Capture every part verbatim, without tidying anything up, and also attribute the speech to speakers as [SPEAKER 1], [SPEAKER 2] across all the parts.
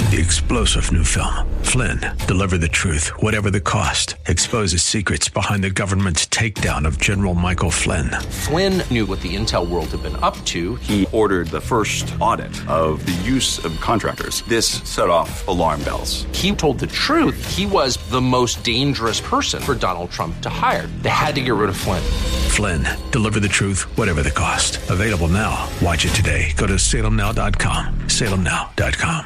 [SPEAKER 1] The explosive new film, Flynn, deliver the truth, whatever the cost, exposes secrets behind the government's takedown of General Michael Flynn.
[SPEAKER 2] Flynn knew what the intel world had been up to.
[SPEAKER 3] He ordered the first audit of the use of contractors. This set off alarm bells.
[SPEAKER 2] He told the truth. He was the most dangerous person for Donald Trump to hire. They had to get rid of Flynn.
[SPEAKER 1] Flynn, deliver the truth, whatever the cost. Available now. Watch it today. Go to salem now dot com. salem now dot com.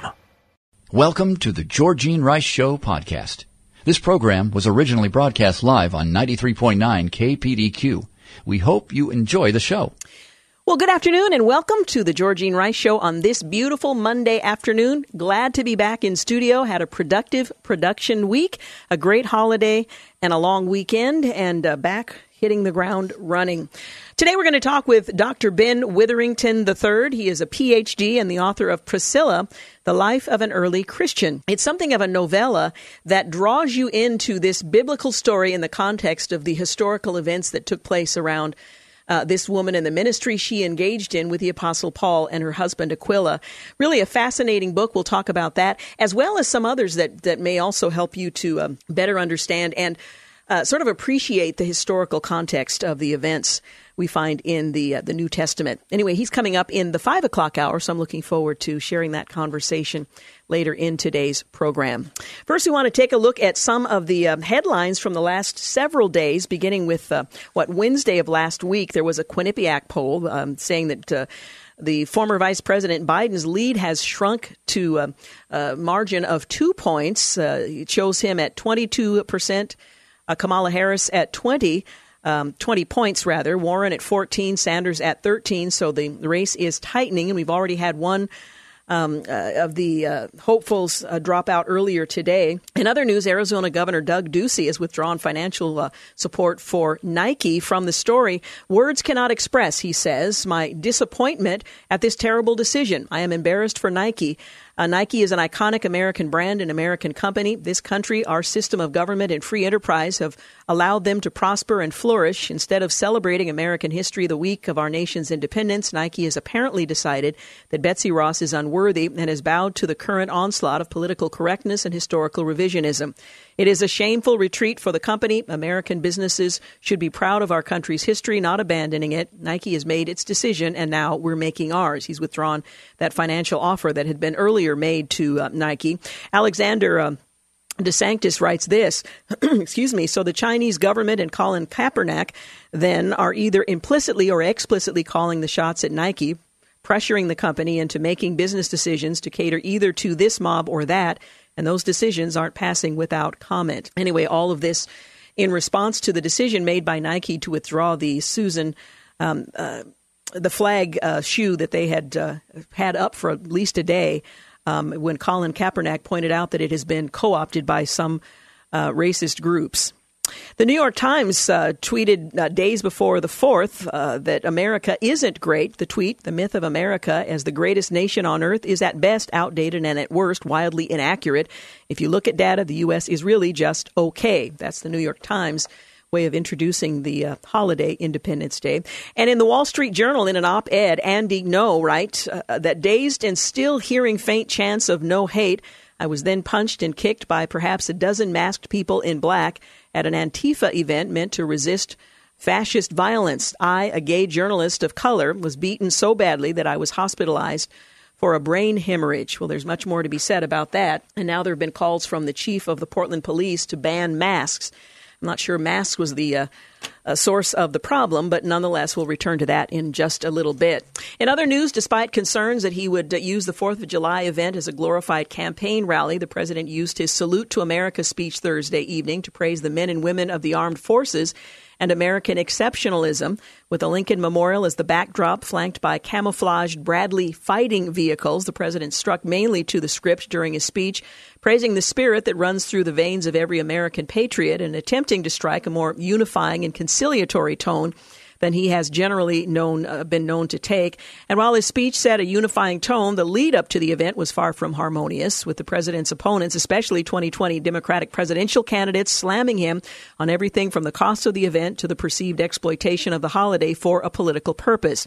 [SPEAKER 4] Welcome to the Georgene Rice Show podcast. This program was originally broadcast live on ninety-three point nine K P D Q. We hope you enjoy the show.
[SPEAKER 5] Well, good afternoon and welcome to the Georgene Rice Show on this beautiful Monday afternoon. Glad to be back in studio. Had a productive production week, a great holiday and a long weekend, and uh, back hitting the ground running. Today we're going to talk with Doctor Ben Witherington the third. He is a P H D and the author of Priscilla, The Life of an Early Christian. It's something of a novella that draws you into this biblical story in the context of the historical events that took place around uh, this woman and the ministry she engaged in with the Apostle Paul and her husband Aquila. Really a fascinating book. We'll talk about that, as well as some others that, that may also help you to um, better understand and uh, sort of appreciate the historical context of the events we find in the uh, the New Testament. Anyway, he's coming up in the five o'clock hour, so I'm looking forward to sharing that conversation later in today's program. First, we want to take a look at some of the um, headlines from the last several days, beginning with uh, what Wednesday of last week. There was a Quinnipiac poll um, saying that uh, the former Vice President Biden's lead has shrunk to a, a margin of two points. Uh, it shows him at twenty-two percent, uh, Kamala Harris at twenty Um, twenty points, rather. Warren at fourteen, Sanders at thirteen. So the race is tightening, and we've already had one um, uh, of the uh, hopefuls uh, drop out earlier today. In other news, Arizona Governor Doug Ducey has withdrawn financial uh, support for Nike from the story. Words cannot express, he says, my disappointment at this terrible decision. I am embarrassed for Nike. Uh, Nike is an iconic American brand, an American company. This country, our system of government and free enterprise have allowed them to prosper and flourish. Instead of celebrating American history the week of our nation's independence, Nike has apparently decided that Betsy Ross is unworthy and has bowed to the current onslaught of political correctness and historical revisionism. It is a shameful retreat for the company. American businesses should be proud of our country's history, not abandoning it. Nike has made its decision, and now we're making ours. He's withdrawn that financial offer that had been earlier made to uh, Nike. Alexander uh, DeSanctis writes this, excuse me, so the Chinese government and Colin Kaepernick then are either implicitly or explicitly calling the shots at Nike, pressuring the company into making business decisions to cater either to this mob or that, and those decisions aren't passing without comment. Anyway, all of this in response to the decision made by Nike to withdraw the Susan, um, uh, the flag uh, shoe that they had uh, had up for at least a day, um, when Colin Kaepernick pointed out that it has been co-opted by some uh, racist groups. The New York Times uh, tweeted uh, days before the fourth uh, that America isn't great. The tweet, the myth of America as the greatest nation on earth, is at best outdated and at worst wildly inaccurate. If you look at data, the U S is really just okay. That's the New York Times way of introducing the uh, holiday, Independence Day. And in the Wall Street Journal, in an op-ed, Andy Ngo writes uh, that dazed and still hearing faint chants of no hate, I was then punched and kicked by perhaps a dozen masked people in black at an Antifa event meant to resist fascist violence. I, a gay journalist of color, was beaten so badly that I was hospitalized for a brain hemorrhage. Well, there's much more to be said about that. And now there have been calls from the chief of the Portland Police to ban masks. I'm not sure masks was the uh, uh, source of the problem, but nonetheless, we'll return to that in just a little bit. In other news, despite concerns that he would uh, use the fourth of July event as a glorified campaign rally, the president used his Salute to America speech Thursday evening to praise the men and women of the armed forces and American exceptionalism, with a Lincoln Memorial as the backdrop, flanked by camouflaged Bradley fighting vehicles. The president struck mainly to the script during his speech, praising the spirit that runs through the veins of every American patriot and attempting to strike a more unifying and conciliatory tone than he has generally known uh, been known to take. And while his speech set a unifying tone, the lead up to the event was far from harmonious, with the president's opponents, especially twenty twenty Democratic presidential candidates, slamming him on everything from the cost of the event to the perceived exploitation of the holiday for a political purpose.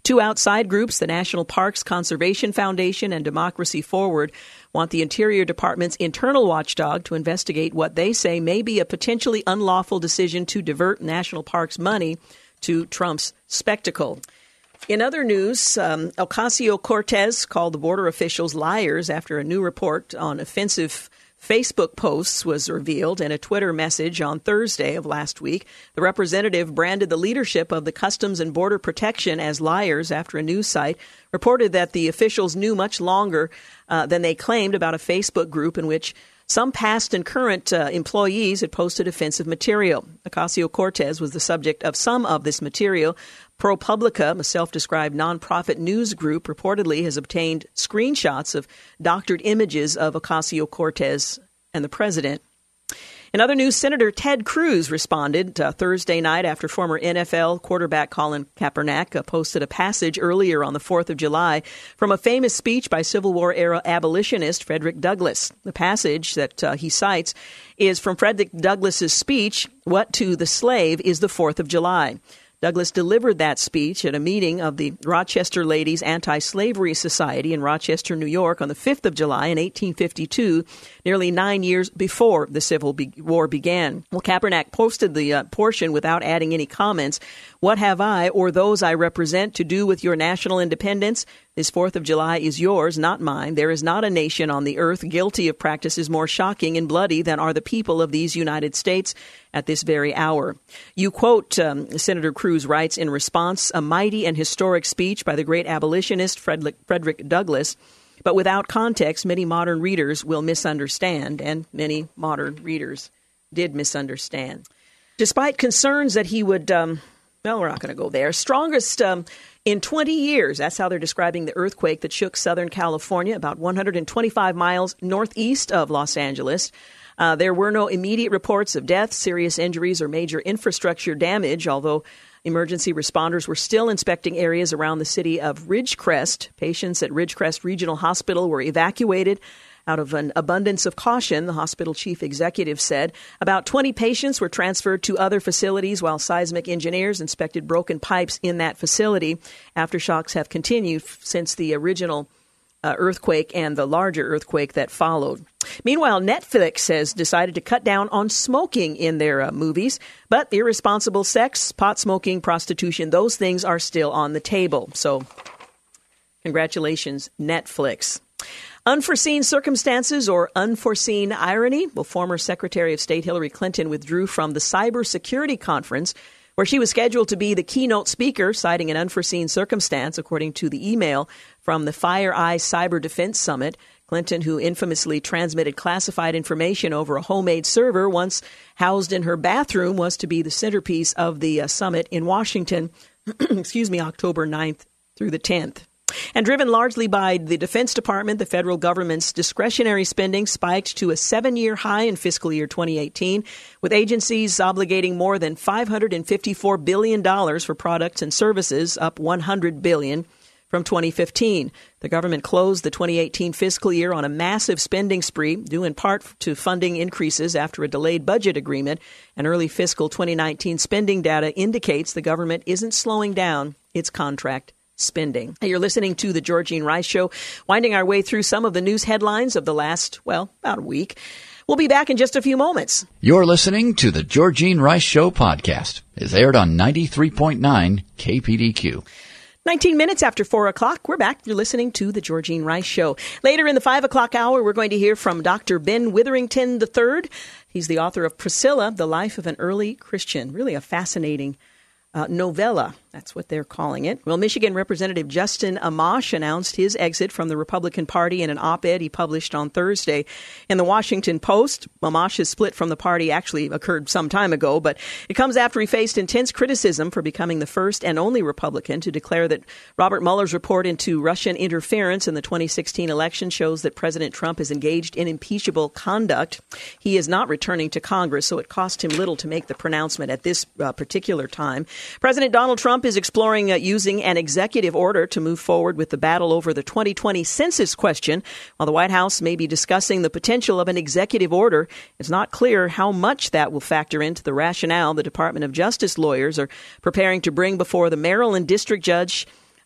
[SPEAKER 5] Two outside groups, the National Parks Conservation Foundation and Democracy Forward, want the Interior Department's internal watchdog to investigate what they say may be a potentially unlawful decision to divert national parks money to Trump's spectacle. In other news, um, Ocasio-Cortez called the border officials liars after a new report on offensive Facebook posts was revealed in a Twitter message on Thursday of last week. The representative branded the leadership of the Customs and Border Protection as liars after a news site reported that the officials knew much longer uh, than they claimed about a Facebook group in which some past and current uh, employees had posted offensive material. Ocasio-Cortez was the subject of some of this material. ProPublica, a self-described nonprofit news group, reportedly has obtained screenshots of doctored images of Ocasio-Cortez and the president. In other news, Senator Ted Cruz responded uh, Thursday night after former N F L quarterback Colin Kaepernick uh, posted a passage earlier on the fourth of July from a famous speech by Civil War-era abolitionist Frederick Douglass. The passage that uh, he cites is from Frederick Douglass's speech, "What to the Slave is the fourth of July." Douglass delivered that speech at a meeting of the Rochester Ladies Anti-Slavery Society in Rochester, New York on the fifth of July in eighteen fifty-two, nearly nine years before the Civil Be- War began. Well, Kaepernick posted the uh, portion without adding any comments. "What have I or those I represent to do with your national independence? This fourth of July is yours, not mine. There is not a nation on the earth guilty of practices more shocking and bloody than are the people of these United States at this very hour." You quote, um, Senator Cruz writes in response, a mighty and historic speech by the great abolitionist Frederick, Frederick Douglass. But without context, many modern readers will misunderstand, and many modern readers did misunderstand. Despite concerns that he would, um, well, we're not going to go there. Strongest um, in twenty years, that's how they're describing the earthquake that shook Southern California, about one hundred twenty-five miles northeast of Los Angeles. Uh, there were no immediate reports of death, serious injuries, or major infrastructure damage, although emergency responders were still inspecting areas around the city of Ridgecrest. Patients at Ridgecrest Regional Hospital were evacuated out of an abundance of caution, the hospital chief executive said. About twenty patients were transferred to other facilities while seismic engineers inspected broken pipes in that facility. Aftershocks have continued since the original uh, earthquake and the larger earthquake that followed. Meanwhile, Netflix has decided to cut down on smoking in their uh, movies, but irresponsible sex, pot smoking, prostitution, those things are still on the table. So congratulations, Netflix. Unforeseen circumstances or unforeseen irony? Well, former Secretary of State Hillary Clinton withdrew from the cybersecurity conference where she was scheduled to be the keynote speaker, citing an unforeseen circumstance, according to the email from the FireEye Cyber Defense Summit. Clinton, who infamously transmitted classified information over a homemade server once housed in her bathroom, was to be the centerpiece of the uh, summit in Washington, excuse me, October ninth through the tenth. And driven largely by the Defense Department, the federal government's discretionary spending spiked to a seven-year high in fiscal year twenty eighteen, with agencies obligating more than five hundred fifty-four billion dollars for products and services, up one hundred billion dollars from twenty fifteen. The government closed the twenty eighteen fiscal year on a massive spending spree, due in part to funding increases after a delayed budget agreement. And early fiscal twenty nineteen spending data indicates the government isn't slowing down its contract spending. You're listening to The Georgene Rice Show, winding our way through some of the news headlines of the last, well, about a week. We'll be back in just a few moments.
[SPEAKER 4] You're listening to The Georgene Rice Show podcast. It's aired on ninety-three point nine K P D Q.
[SPEAKER 5] nineteen minutes after four o'clock, we're back. You're listening to The Georgene Rice Show. Later in the five o'clock hour, we're going to hear from Doctor Ben Witherington the third. He's the author of Priscilla, The Life of an Early Christian. Really a fascinating Uh, novella, that's what they're calling it. Well, Michigan Representative Justin Amash announced his exit from the Republican Party in an op-ed he published on Thursday in the Washington Post. Amash's split from the party actually occurred some time ago, but it comes after he faced intense criticism for becoming the first and only Republican to declare that Robert Mueller's report into Russian interference in the twenty sixteen election shows that President Trump is engaged in impeachable conduct. He is not returning to Congress, so it cost him little to make the pronouncement at this uh, particular time. President Donald Trump is exploring uh, using an executive order to move forward with the battle over the twenty twenty census question. While the White House may be discussing the potential of an executive order, it's not clear how much that will factor into the rationale the Department of Justice lawyers are preparing to bring before the Maryland district judge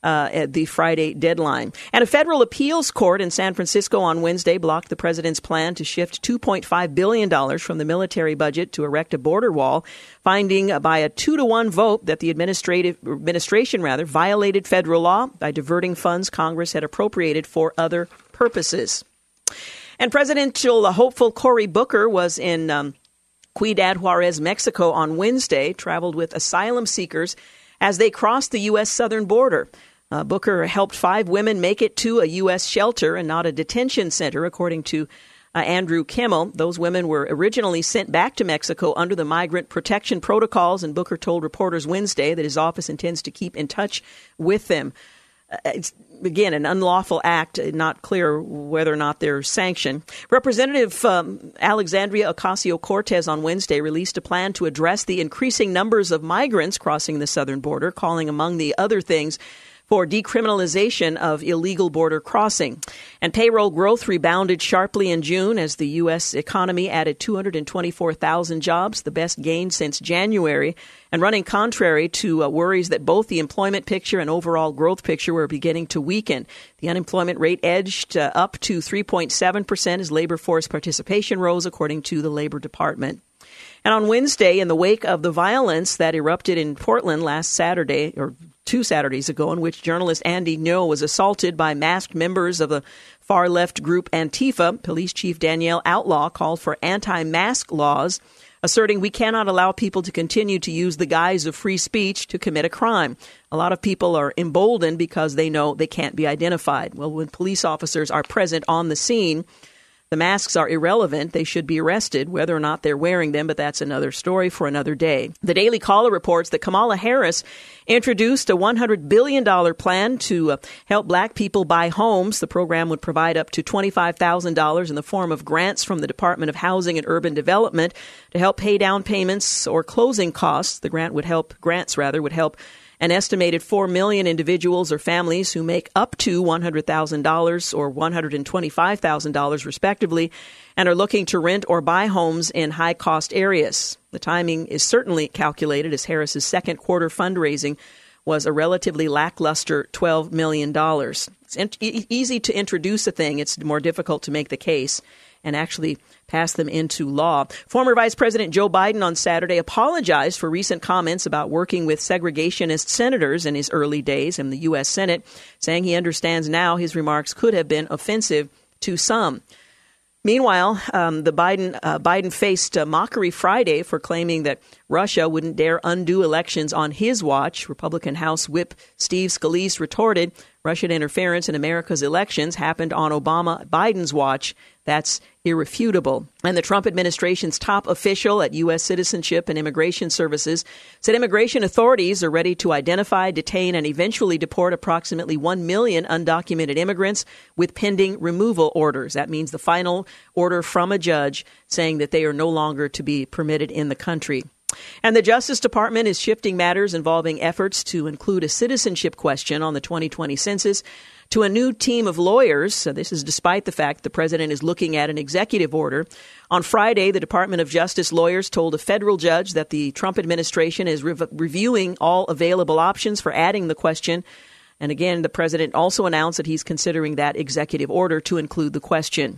[SPEAKER 5] uh, at the Friday deadline. And a federal appeals court in San Francisco on Wednesday blocked the president's plan to shift two point five billion dollars from the military budget to erect a border wall, finding by a two to one vote that the administrative administration rather violated federal law by diverting funds Congress had appropriated for other purposes. And presidential hopeful Cory Booker was in um, Ciudad Juarez, Mexico on Wednesday, traveled with asylum seekers as they crossed the U S southern border. Uh, Booker helped five women make it to a U S shelter and not a detention center, according to uh, Andrew Kimmel. Those women were originally sent back to Mexico under the migrant protection protocols, and Booker told reporters Wednesday that his office intends to keep in touch with them. Uh, it's, again, an unlawful act, not clear whether or not they're sanctioned. Representative um, Alexandria Ocasio-Cortez on Wednesday released a plan to address the increasing numbers of migrants crossing the southern border, calling, among the other things, for decriminalization of illegal border crossing. And payroll growth rebounded sharply in June as the U S economy added two hundred twenty-four thousand jobs, the best gain since January, and running contrary to uh, worries that both the employment picture and overall growth picture were beginning to weaken. The unemployment rate edged uh, up to three point seven percent as labor force participation rose, according to the Labor Department. And on Wednesday, in the wake of the violence that erupted in Portland last Saturday, or two Saturdays ago, in which journalist Andy Ngo was assaulted by masked members of the far-left group Antifa, Police Chief Danielle Outlaw called for anti-mask laws, asserting we cannot allow people to continue to use the guise of free speech to commit a crime. A lot of people are emboldened because they know they can't be identified. Well, when police officers are present on the scene, the masks are irrelevant. They should be arrested, whether or not they're wearing them, but that's another story for another day. The Daily Caller reports that Kamala Harris introduced a one hundred billion dollars plan to uh, help black people buy homes. The program would provide up to twenty-five thousand dollars in the form of grants from the Department of Housing and Urban Development to help pay down payments or closing costs. The grant would help, grants rather, would help an estimated four million individuals or families who make up to one hundred thousand dollars or one hundred twenty-five thousand dollars respectively and are looking to rent or buy homes in high-cost areas. The timing is certainly calculated as Harris's second quarter fundraising was a relatively lackluster twelve million dollars. It's in- e- easy to introduce a thing. It's more difficult to make the case and actually pass them into law. Former Vice President Joe Biden on Saturday apologized for recent comments about working with segregationist senators in his early days in the U S Senate, saying he understands now his remarks could have been offensive to some. Meanwhile, um, the Biden uh, Biden faced uh, mockery Friday for claiming that Russia wouldn't dare undo elections on his watch. Republican House Whip Steve Scalise retorted, Russian interference in America's elections happened on Obama Biden's watch. That's irrefutable. And the Trump administration's top official at U S Citizenship and Immigration Services said immigration authorities are ready to identify, detain, and eventually deport approximately one million undocumented immigrants with pending removal orders. That means the final order from a judge saying that they are no longer to be permitted in the country. And the Justice Department is shifting matters involving efforts to include a citizenship question on the twenty twenty census to a new team of lawyers. So this is despite the fact the president is looking at an executive order. On Friday, the Department of Justice lawyers told a federal judge that the Trump administration is re- reviewing all available options for adding the question. And again, the president also announced that he's considering that executive order to include the question.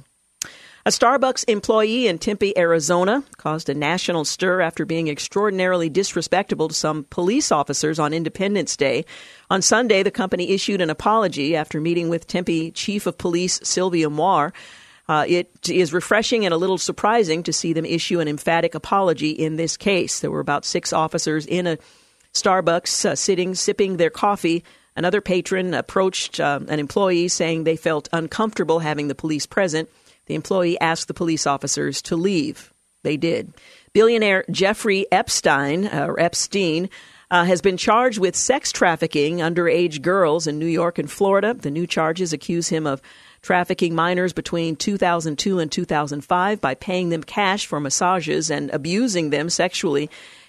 [SPEAKER 5] A Starbucks employee in Tempe, Arizona, caused a national stir after being extraordinarily disrespectful to some police officers on Independence Day. On Sunday, the company issued an apology after meeting with Tempe Chief of Police Sylvia Moir. Uh, it is refreshing and a little surprising to see them issue an emphatic apology in this case. There were about six officers in a Starbucks uh, sitting, sipping their coffee. Another patron approached uh, an employee saying they felt uncomfortable having the police present. The employee asked the police officers to leave. They did. Billionaire Jeffrey Epstein, uh, or Epstein, uh, has been charged with sex trafficking underage girls in New York and Florida. The new charges accuse him of trafficking minors between two thousand two and two thousand five by paying them cash for massages and abusing them sexually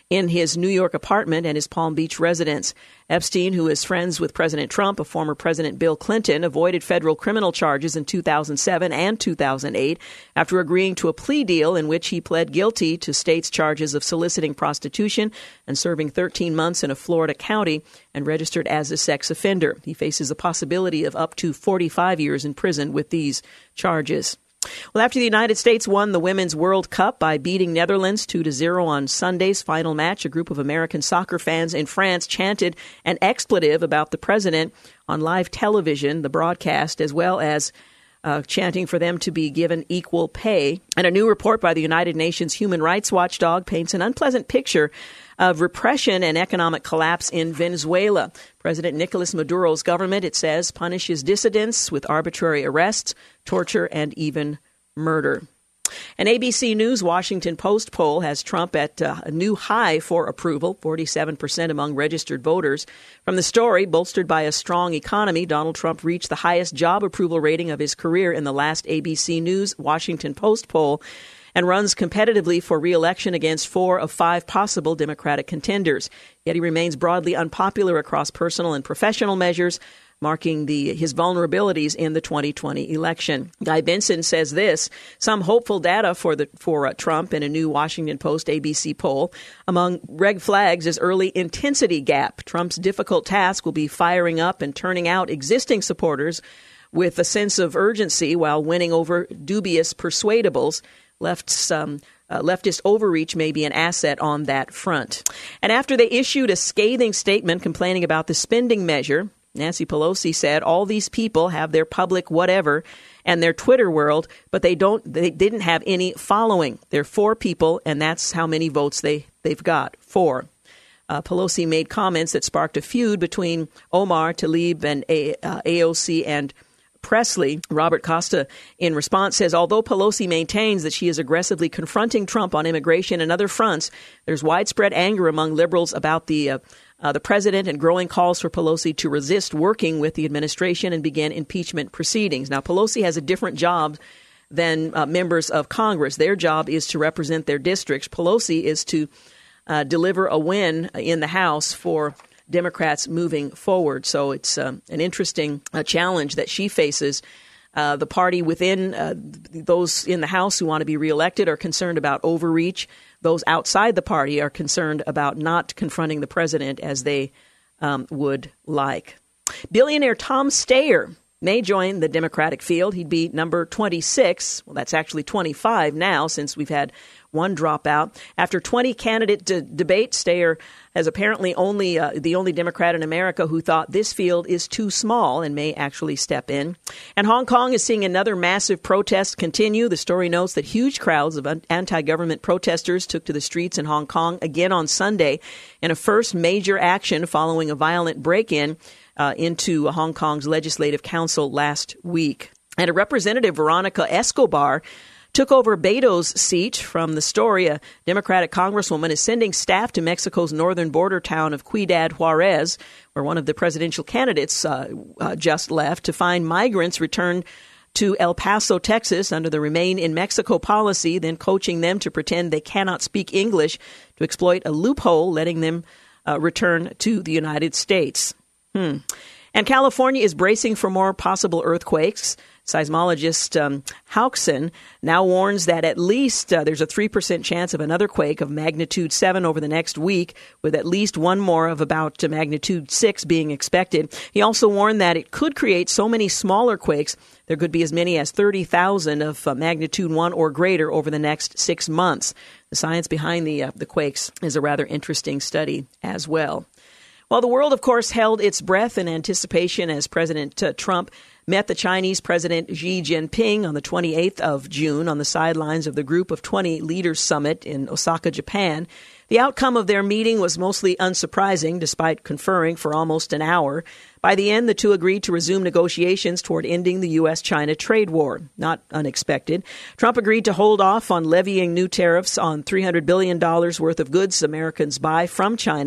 [SPEAKER 5] in his New York apartment and his Palm Beach residence. Epstein, who is friends with President Trump, a former President Bill Clinton, avoided federal criminal charges in two thousand seven and two thousand eight after agreeing to a plea deal in which he pled guilty to state's charges of soliciting prostitution and serving thirteen months in a Florida county and registered as a sex offender. He faces a possibility of up to forty-five years in prison with these charges. Well, after the United States won the Women's World Cup by beating Netherlands two to zero on Sunday's final match, a group of American soccer fans in France chanted an expletive about the president on live television, the broadcast, as well as uh, chanting for them to be given equal pay. And a new report by the United Nations human rights watchdog paints an unpleasant picture of repression and economic collapse in Venezuela. President Nicolas Maduro's government, it says, punishes dissidents with arbitrary arrests, torture, and even murder. An A B C News Washington Post poll has Trump at uh, a new high for approval, forty-seven percent among registered voters. From the story, bolstered by a strong economy, Donald Trump reached the highest job approval rating of his career in the last A B C News Washington Post poll, and runs competitively for re-election against four of five possible Democratic contenders. Yet he remains broadly unpopular across personal and professional measures, marking the his vulnerabilities in the twenty twenty election. Guy Benson says this: some hopeful data for the for uh, Trump in a new Washington Post A B C poll. Among red flags is early intensity gap. Trump's difficult task will be firing up and turning out existing supporters with a sense of urgency while winning over dubious persuadables. Left's, um, uh, leftist overreach may be an asset on that front. And after they issued a scathing statement complaining about the spending measure, Nancy Pelosi said all these people have their public whatever and their Twitter world, but they don't. They didn't have any following. They're four people, and that's how many votes they, they've got. Four. Uh, Pelosi made comments that sparked a feud between Omar, Tlaib, and a- uh, A O C and Presley. Robert Costa, in response, says, although Pelosi maintains that she is aggressively confronting Trump on immigration and other fronts, there's widespread anger among liberals about the uh, uh, the president and growing calls for Pelosi to resist working with the administration and begin impeachment proceedings. Now, Pelosi has a different job than uh, members of Congress. Their job is to represent their districts. Pelosi is to uh, deliver a win in the House for Democrats moving forward. So it's um, an interesting uh, challenge that she faces. Uh, the party within uh, those in the House who want to be reelected are concerned about overreach. Those outside the party are concerned about not confronting the president as they um, would like. Billionaire Tom Steyer may join the Democratic field. He'd be number twenty-six. Well, that's actually twenty-five now, since we've had one dropout. After twenty candidate de- debate, Steyer has apparently only uh, the only Democrat in America who thought this field is too small and may actually step in. And Hong Kong is seeing another massive protest continue. The story notes that huge crowds of anti-government protesters took to the streets in Hong Kong again on Sunday in a first major action following a violent break-in uh, into Hong Kong's Legislative Council last week. And a Representative, Veronica Escobar, took over Beto's seat from the story. A Democratic congresswoman is sending staff to Mexico's northern border town of Ciudad Juarez, where one of the presidential candidates uh, uh, just left, to find migrants returned to El Paso, Texas, under the Remain in Mexico policy, then coaching them to pretend they cannot speak English to exploit a loophole, letting them uh, return to the United States. Hmm. And California is bracing for more possible earthquakes. Seismologist um, Hauckson now warns that at least uh, there's a three percent chance of another quake of magnitude seven over the next week, with at least one more of about uh, magnitude six being expected. He also warned that it could create so many smaller quakes, there could be as many as thirty thousand of uh, magnitude one or greater over the next six months. The science behind the, uh, the quakes is a rather interesting study as well. Well, the world, of course, held its breath in anticipation as President uh, Trump met the Chinese President Xi Jinping on the twenty-eighth of June on the sidelines of the Group of twenty Leaders Summit in Osaka, Japan. The outcome of their meeting was mostly unsurprising, despite conferring for almost an hour. By the end, the two agreed to resume negotiations toward ending the U S China trade war. Not unexpected. Trump agreed to hold off on levying new tariffs on three hundred billion dollars worth of goods Americans buy from China,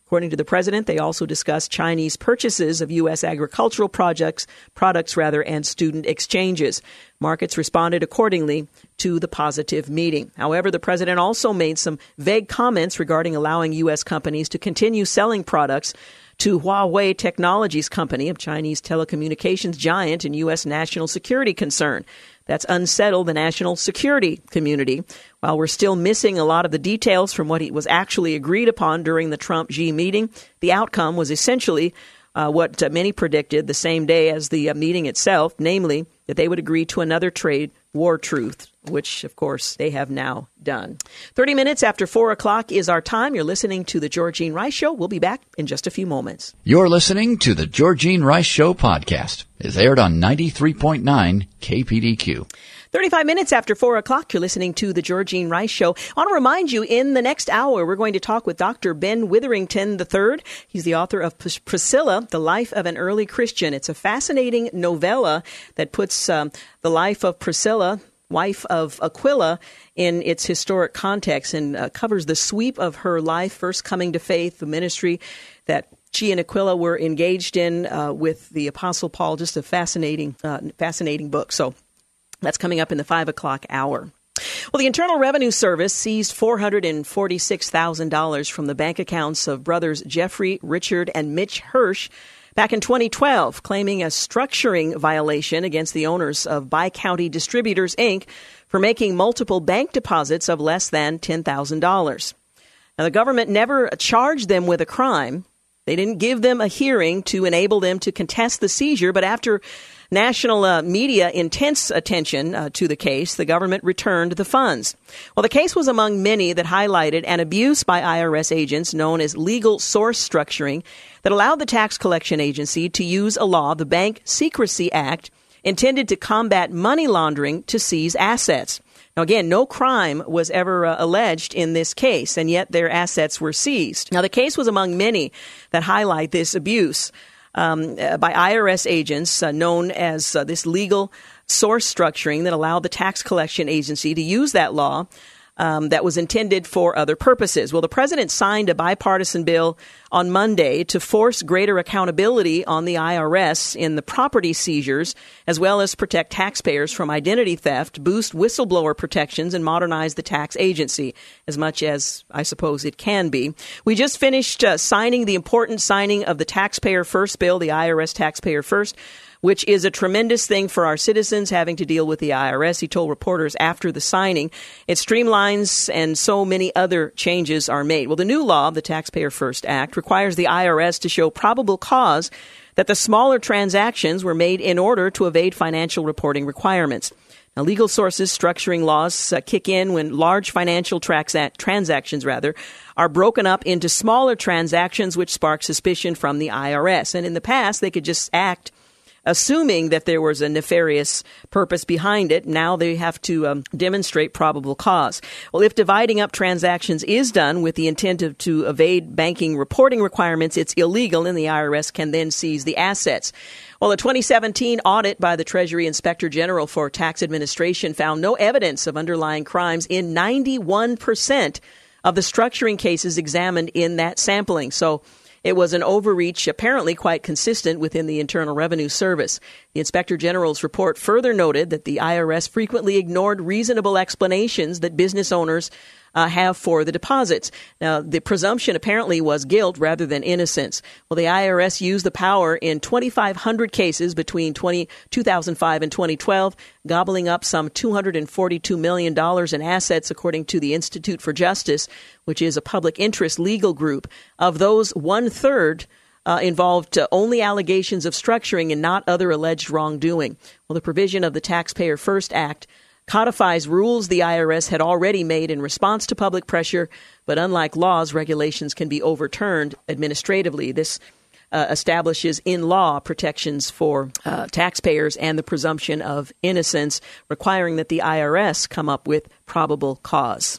[SPEAKER 5] According to the president, they also discussed Chinese purchases of U S agricultural projects, products rather, and student exchanges. Markets responded accordingly to the positive meeting. However, the president also made some vague comments regarding allowing U S companies to continue selling products to Huawei Technologies Company, a Chinese telecommunications giant and U S national security concern. That's unsettled the national security community. While we're still missing a lot of the details from what was actually agreed upon during the Trump-Xi meeting, the outcome was essentially uh, what uh, many predicted the same day as the uh, meeting itself, namely that they would agree to another trade war truce, which, of course, they have now done. thirty minutes after four o'clock is our time. You're listening to The Georgene Rice Show. We'll be back in just a few moments.
[SPEAKER 4] You're listening to The Georgene Rice Show podcast. It's aired on ninety-three point nine K P D Q.
[SPEAKER 5] thirty-five minutes after four o'clock, you're listening to The Georgene Rice Show. I want to remind you, in the next hour, we're going to talk with Doctor Ben Witherington the third. He's the author of Priscilla, The Life of an Early Christian. It's a fascinating novella that puts um, the life of Priscilla, wife of Aquila, in its historic context and uh, covers the sweep of her life, first coming to faith, the ministry that she and Aquila were engaged in uh, with the Apostle Paul. Just a fascinating, uh, fascinating book. So that's coming up in the five o'clock hour. Well, the Internal Revenue Service seized four hundred forty-six thousand dollars from the bank accounts of brothers Jeffrey, Richard, and Mitch Hirsch back in twenty twelve, claiming a structuring violation against the owners of Bi-County Distributors, Incorporated for making multiple bank deposits of less than ten thousand dollars. Now, the government never charged them with a crime. They didn't give them a hearing to enable them to contest the seizure, but after national uh, media intense attention uh, to the case, the government returned the funds. Well, the case was among many that highlighted an abuse by I R S agents known as legal source structuring that allowed the tax collection agency to use a law, the Bank Secrecy Act, intended to combat money laundering to seize assets. Now, again, no crime was ever uh, alleged in this case, and yet their assets were seized. Now, the case was among many that highlight this abuse um, uh, by I R S agents uh, known as uh, this legal source structuring that allowed the tax collection agency to use that law um, that was intended for other purposes. Well, the president signed a bipartisan bill on Monday to force greater accountability on the I R S in the property seizures, as well as protect taxpayers from identity theft, boost whistleblower protections, and modernize the tax agency as much as I suppose it can be. We just finished uh, signing the important signing of the Taxpayer First bill, the I R S Taxpayer First, which is a tremendous thing for our citizens having to deal with the I R S, he told reporters after the signing. It streamlines and so many other changes are made. Well, the new law, the Taxpayer First Act, requires the I R S to show probable cause that the smaller transactions were made in order to evade financial reporting requirements. Now, legal sources structuring laws uh, kick in when large financial traxa- transactions rather, are broken up into smaller transactions, which spark suspicion from the I R S. And in the past, they could just act assuming that there was a nefarious purpose behind it. Now they have to um, demonstrate probable cause. Well, if dividing up transactions is done with the intent of to evade banking reporting requirements, it's illegal, and the I R S can then seize the assets. Well, a twenty seventeen audit by the Treasury Inspector General for Tax Administration found no evidence of underlying crimes in ninety-one percent of the structuring cases examined in that sampling. So it was an overreach, apparently quite consistent within the Internal Revenue Service. The Inspector General's report further noted that the I R S frequently ignored reasonable explanations that business owners uh, have for the deposits. Now, the presumption apparently was guilt rather than innocence. Well, the I R S used the power in twenty-five hundred cases between two thousand five and twenty twelve, gobbling up some two hundred forty-two million dollars in assets, according to the Institute for Justice, which is a public interest legal group. Of those, one-third uh, involved uh, only allegations of structuring and not other alleged wrongdoing. Well, the provision of the Taxpayer First Act codifies rules the I R S had already made in response to public pressure, but unlike laws, regulations can be overturned administratively. This uh, establishes in law protections for uh, taxpayers and the presumption of innocence, requiring that the I R S come up with probable cause.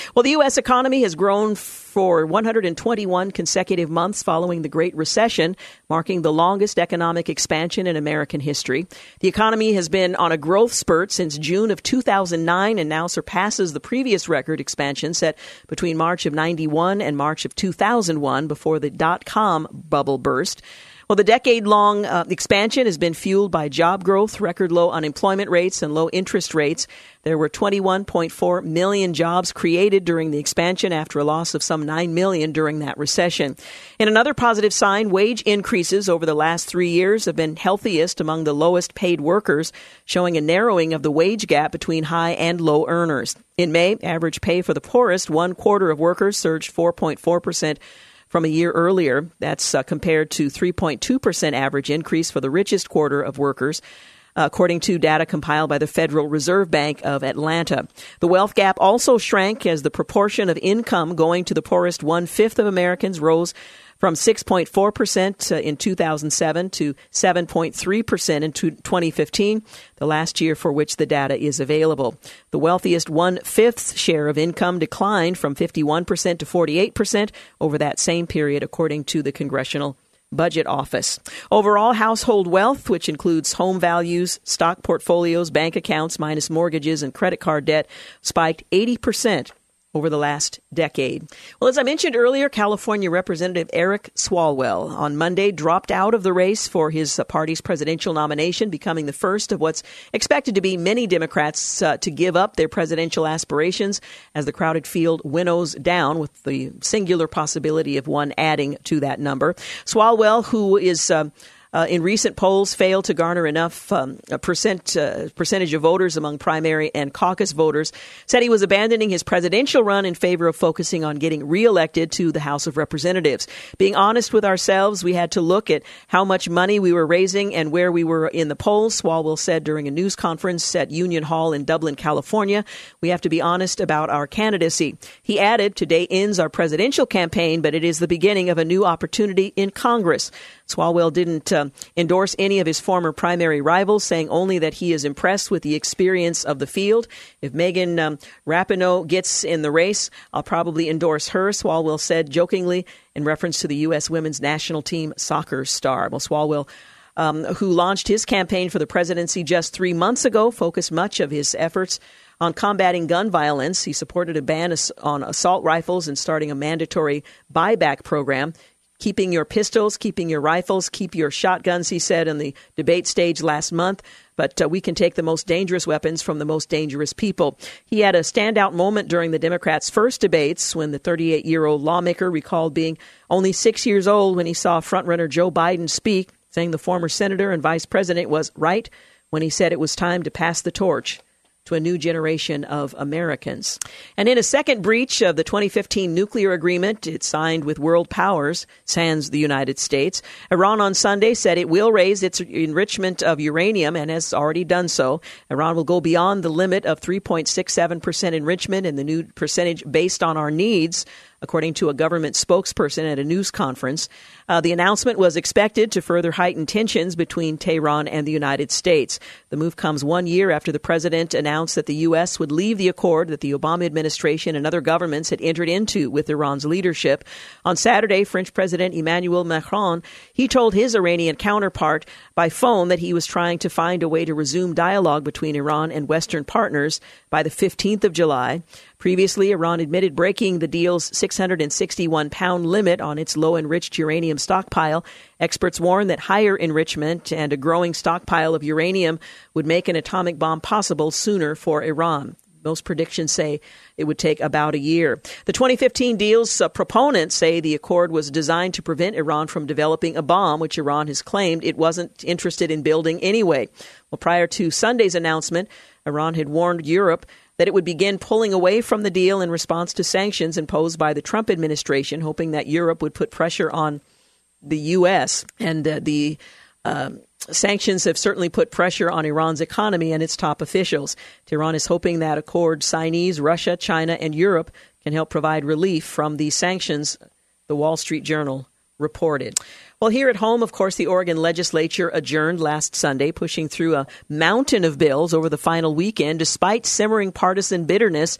[SPEAKER 5] Well, the U S economy has grown for one hundred twenty-one consecutive months following the Great Recession, marking the longest economic expansion in American history. The economy has been on a growth spurt since June of two thousand nine and now surpasses the previous record expansion set between March of ninety-one and March of two thousand one before the dot-com bubble burst. Well, the decade-long uh, expansion has been fueled by job growth, record low unemployment rates, and low interest rates. There were twenty-one point four million jobs created during the expansion after a loss of some nine million during that recession. In another positive sign, wage increases over the last three years have been healthiest among the lowest paid workers, showing a narrowing of the wage gap between high and low earners. In May, average pay for the poorest one quarter of workers surged four point four percent from a year earlier. That's uh, compared to three point two percent average increase for the richest quarter of workers, uh, according to data compiled by the Federal Reserve Bank of Atlanta. The wealth gap also shrank as the proportion of income going to the poorest one-fifth of Americans rose from six point four percent in two thousand seven to seven point three percent in twenty fifteen, the last year for which the data is available. The wealthiest one-fifth share of income declined from fifty-one percent to forty-eight percent over that same period, according to the Congressional Budget Office. Overall, household wealth, which includes home values, stock portfolios, bank accounts, minus mortgages and credit card debt, spiked eighty percent over the last decade. Well, as I mentioned earlier, California Representative Eric Swalwell on Monday dropped out of the race for his uh, party's presidential nomination, becoming the first of what's expected to be many Democrats uh, to give up their presidential aspirations as the crowded field winnows down, with the singular possibility of one adding to that number. Swalwell, who is uh, Uh, in recent polls, failed to garner enough um, a percent uh, percentage of voters among primary and caucus voters, said he was abandoning his presidential run in favor of focusing on getting reelected to the House of Representatives. Being honest with ourselves, we had to look at how much money we were raising and where we were in the polls, Swalwell said during a news conference at Union Hall in Dublin, California. We have to be honest about our candidacy. He added, today ends our presidential campaign, but it is the beginning of a new opportunity in Congress. Swalwell didn't uh, endorse any of his former primary rivals, saying only that he is impressed with the experience of the field. If Megan um, Rapinoe gets in the race, I'll probably endorse her, Swalwell said jokingly in reference to the U S women's national team soccer star. Well, Swalwell, um, who launched his campaign for the presidency just three months ago, focused much of his efforts on combating gun violence. He supported a ban on assault rifles and starting a mandatory buyback program. Keeping your pistols, keeping your rifles, keep your shotguns, he said in the debate stage last month. But uh, we can take the most dangerous weapons from the most dangerous people. He had a standout moment during the Democrats' first debates when the thirty-eight-year-old lawmaker recalled being only six years old when he saw frontrunner Joe Biden speak, saying the former senator and vice president was right when he said it was time to pass the torch to a new generation of Americans. And in a second breach of the twenty fifteen nuclear agreement it signed with world powers, sans the United States, Iran on Sunday said it will raise its enrichment of uranium and has already done so. Iran will go beyond the limit of three point six seven percent enrichment and the new percentage based on our needs, according to a government spokesperson at a news conference. Uh, the announcement was expected to further heighten tensions between Tehran and the United States. The move comes one year after the president announced that the U S would leave the accord that the Obama administration and other governments had entered into with Iran's leadership. On Saturday, French President Emmanuel Macron, he told his Iranian counterpart by phone that he was trying to find a way to resume dialogue between Iran and Western partners by the fifteenth of July. Previously, Iran admitted breaking the deal's six hundred sixty-one pound limit on its low-enriched uranium stockpile. Experts warn that higher enrichment and a growing stockpile of uranium would make an atomic bomb possible sooner for Iran. Most predictions say it would take about a year. The twenty fifteen deal's uh, proponents say the accord was designed to prevent Iran from developing a bomb, which Iran has claimed it wasn't interested in building anyway. Well, prior to Sunday's announcement, Iran had warned Europe that it would begin pulling away from the deal in response to sanctions imposed by the Trump administration, hoping that Europe would put pressure on the U S. And uh, the uh, sanctions have certainly put pressure on Iran's economy and its top officials. Tehran is hoping that accord signees, Russia, China, and Europe can help provide relief from these sanctions, the Wall Street Journal reported. Well, here at home, of course, the Oregon legislature adjourned last Sunday, pushing through a mountain of bills over the final weekend, despite simmering partisan bitterness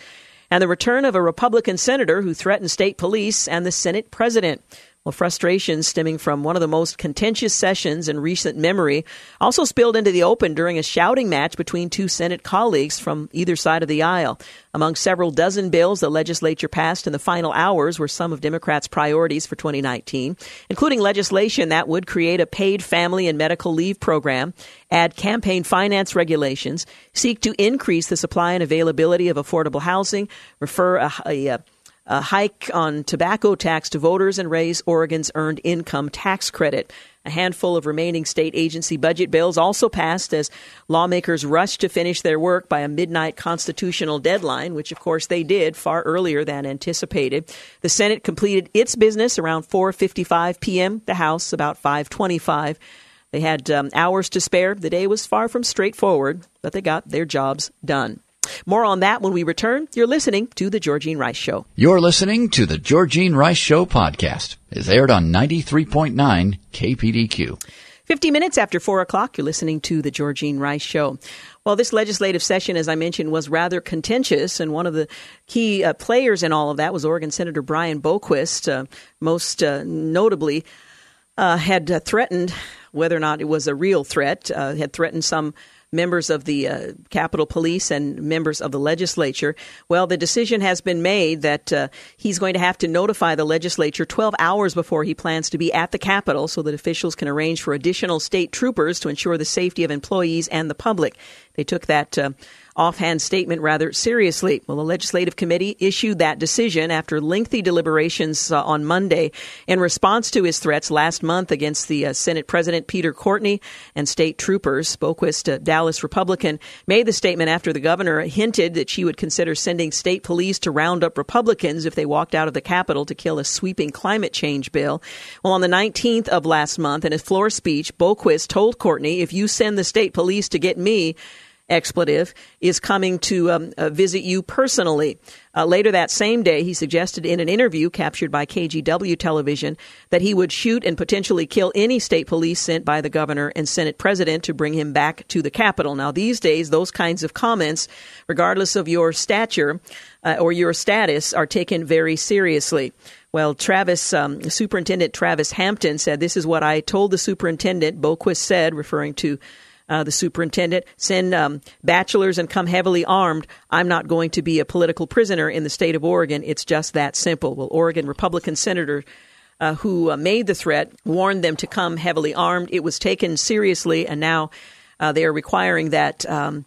[SPEAKER 5] and the return of a Republican senator who threatened state police and the Senate president. Well, frustration stemming from one of the most contentious sessions in recent memory also spilled into the open during a shouting match between two Senate colleagues from either side of the aisle. Among several dozen bills the legislature passed in the final hours were some of Democrats' priorities for twenty nineteen, including legislation that would create a paid family and medical leave program, add campaign finance regulations, seek to increase the supply and availability of affordable housing, refer a, a, a A hike on tobacco tax to voters, and raise Oregon's earned income tax credit. A handful of remaining state agency budget bills also passed as lawmakers rushed to finish their work by a midnight constitutional deadline, which, of course, they did far earlier than anticipated. The Senate completed its business around four fifty-five p.m., the House about five twenty-five. They had um, hours to spare. The day was far from straightforward, but they got their jobs done. More on that when we return. You're listening to The Georgene Rice Show.
[SPEAKER 4] You're listening to The Georgene Rice Show podcast. It's aired on ninety-three point nine K P D Q.
[SPEAKER 5] fifty minutes after four o'clock, you're listening to The Georgene Rice Show. Well, this legislative session, as I mentioned, was rather contentious, and one of the key uh, players in all of that was Oregon Senator Brian Boquist, uh, most uh, notably uh, had uh, threatened, whether or not it was a real threat, uh, had threatened some members of the uh, Capitol Police and members of the legislature. Well, the decision has been made that uh, he's going to have to notify the legislature twelve hours before he plans to be at the Capitol so that officials can arrange for additional state troopers to ensure the safety of employees and the public. They took that uh, offhand statement rather seriously. Well, the Legislative Committee issued that decision after lengthy deliberations uh, on Monday in response to his threats last month against the uh, Senate President Peter Courtney and state troopers. Boquist, a Dallas Republican, made the statement after the governor hinted that she would consider sending state police to round up Republicans if they walked out of the Capitol to kill a sweeping climate change bill. Well, on the nineteenth of last month, in his floor speech, Boquist told Courtney, if you send the state police to get me, expletive, is coming to um, uh, visit you personally. Uh, later that same day, he suggested in an interview captured by K G W television that he would shoot and potentially kill any state police sent by the governor and Senate president to bring him back to the Capitol. Now, these days, those kinds of comments, regardless of your stature uh, or your status, are taken very seriously. Well, Travis, um, Superintendent Travis Hampton said, this is what I told the superintendent, Boquist said, referring to Uh, the superintendent, send um, bachelors and come heavily armed. I'm not going to be a political prisoner in the state of Oregon. It's just that simple. Well, Oregon Republican senator uh, who uh, made the threat warned them to come heavily armed. It was taken seriously, and now uh, they are requiring that um,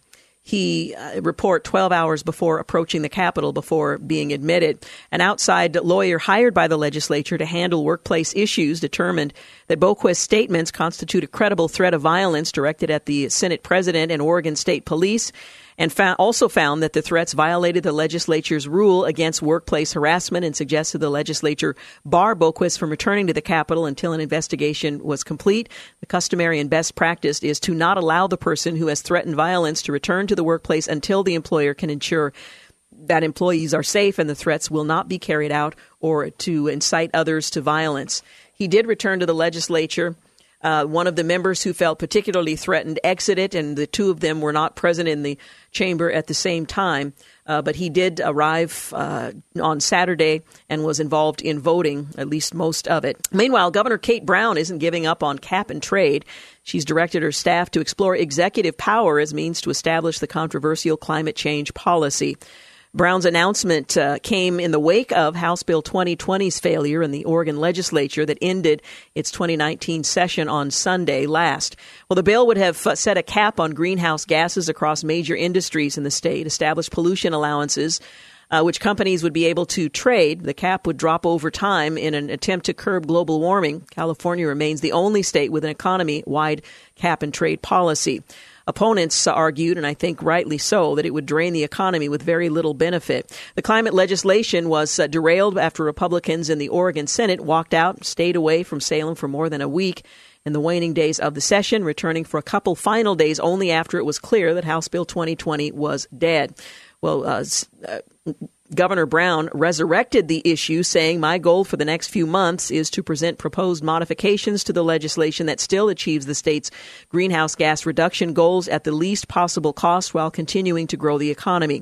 [SPEAKER 5] he uh, report twelve hours before approaching the Capitol before being admitted. An outside lawyer hired by the legislature to handle workplace issues determined that Boquist's statements constitute a credible threat of violence directed at the Senate president and Oregon State Police, and found, also found that the threats violated the legislature's rule against workplace harassment and suggested the legislature bar Boquist from returning to the Capitol until an investigation was complete. The customary and best practice is to not allow the person who has threatened violence to return to the workplace until the employer can ensure that employees are safe and the threats will not be carried out or to incite others to violence. He did return to the legislature. Uh, one of the members who felt particularly threatened exited, and the two of them were not present in the chamber at the same time. Uh, but he did arrive uh, on Saturday and was involved in voting, at least most of it. Meanwhile, Governor Kate Brown isn't giving up on cap and trade. She's directed her staff to explore executive power as means to establish the controversial climate change policy. Brown's announcement uh, came in the wake of House Bill twenty twenty's failure in the Oregon legislature that ended its twenty nineteen session on Sunday last. Well, the bill would have uh, set a cap on greenhouse gases across major industries in the state, established pollution allowances, uh, which companies would be able to trade. The cap would drop over time in an attempt to curb global warming. California remains the only state with an economy-wide cap and trade policy. Opponents argued, and I think rightly so, that it would drain the economy with very little benefit. The climate legislation was uh, derailed after Republicans in the Oregon Senate walked out, stayed away from Salem for more than a week in the waning days of the session, returning for a couple final days only after it was clear that House Bill twenty twenty was dead. Well, uh, uh, Governor Brown resurrected the issue, saying, my goal for the next few months is to present proposed modifications to the legislation that still achieves the state's greenhouse gas reduction goals at the least possible cost while continuing to grow the economy.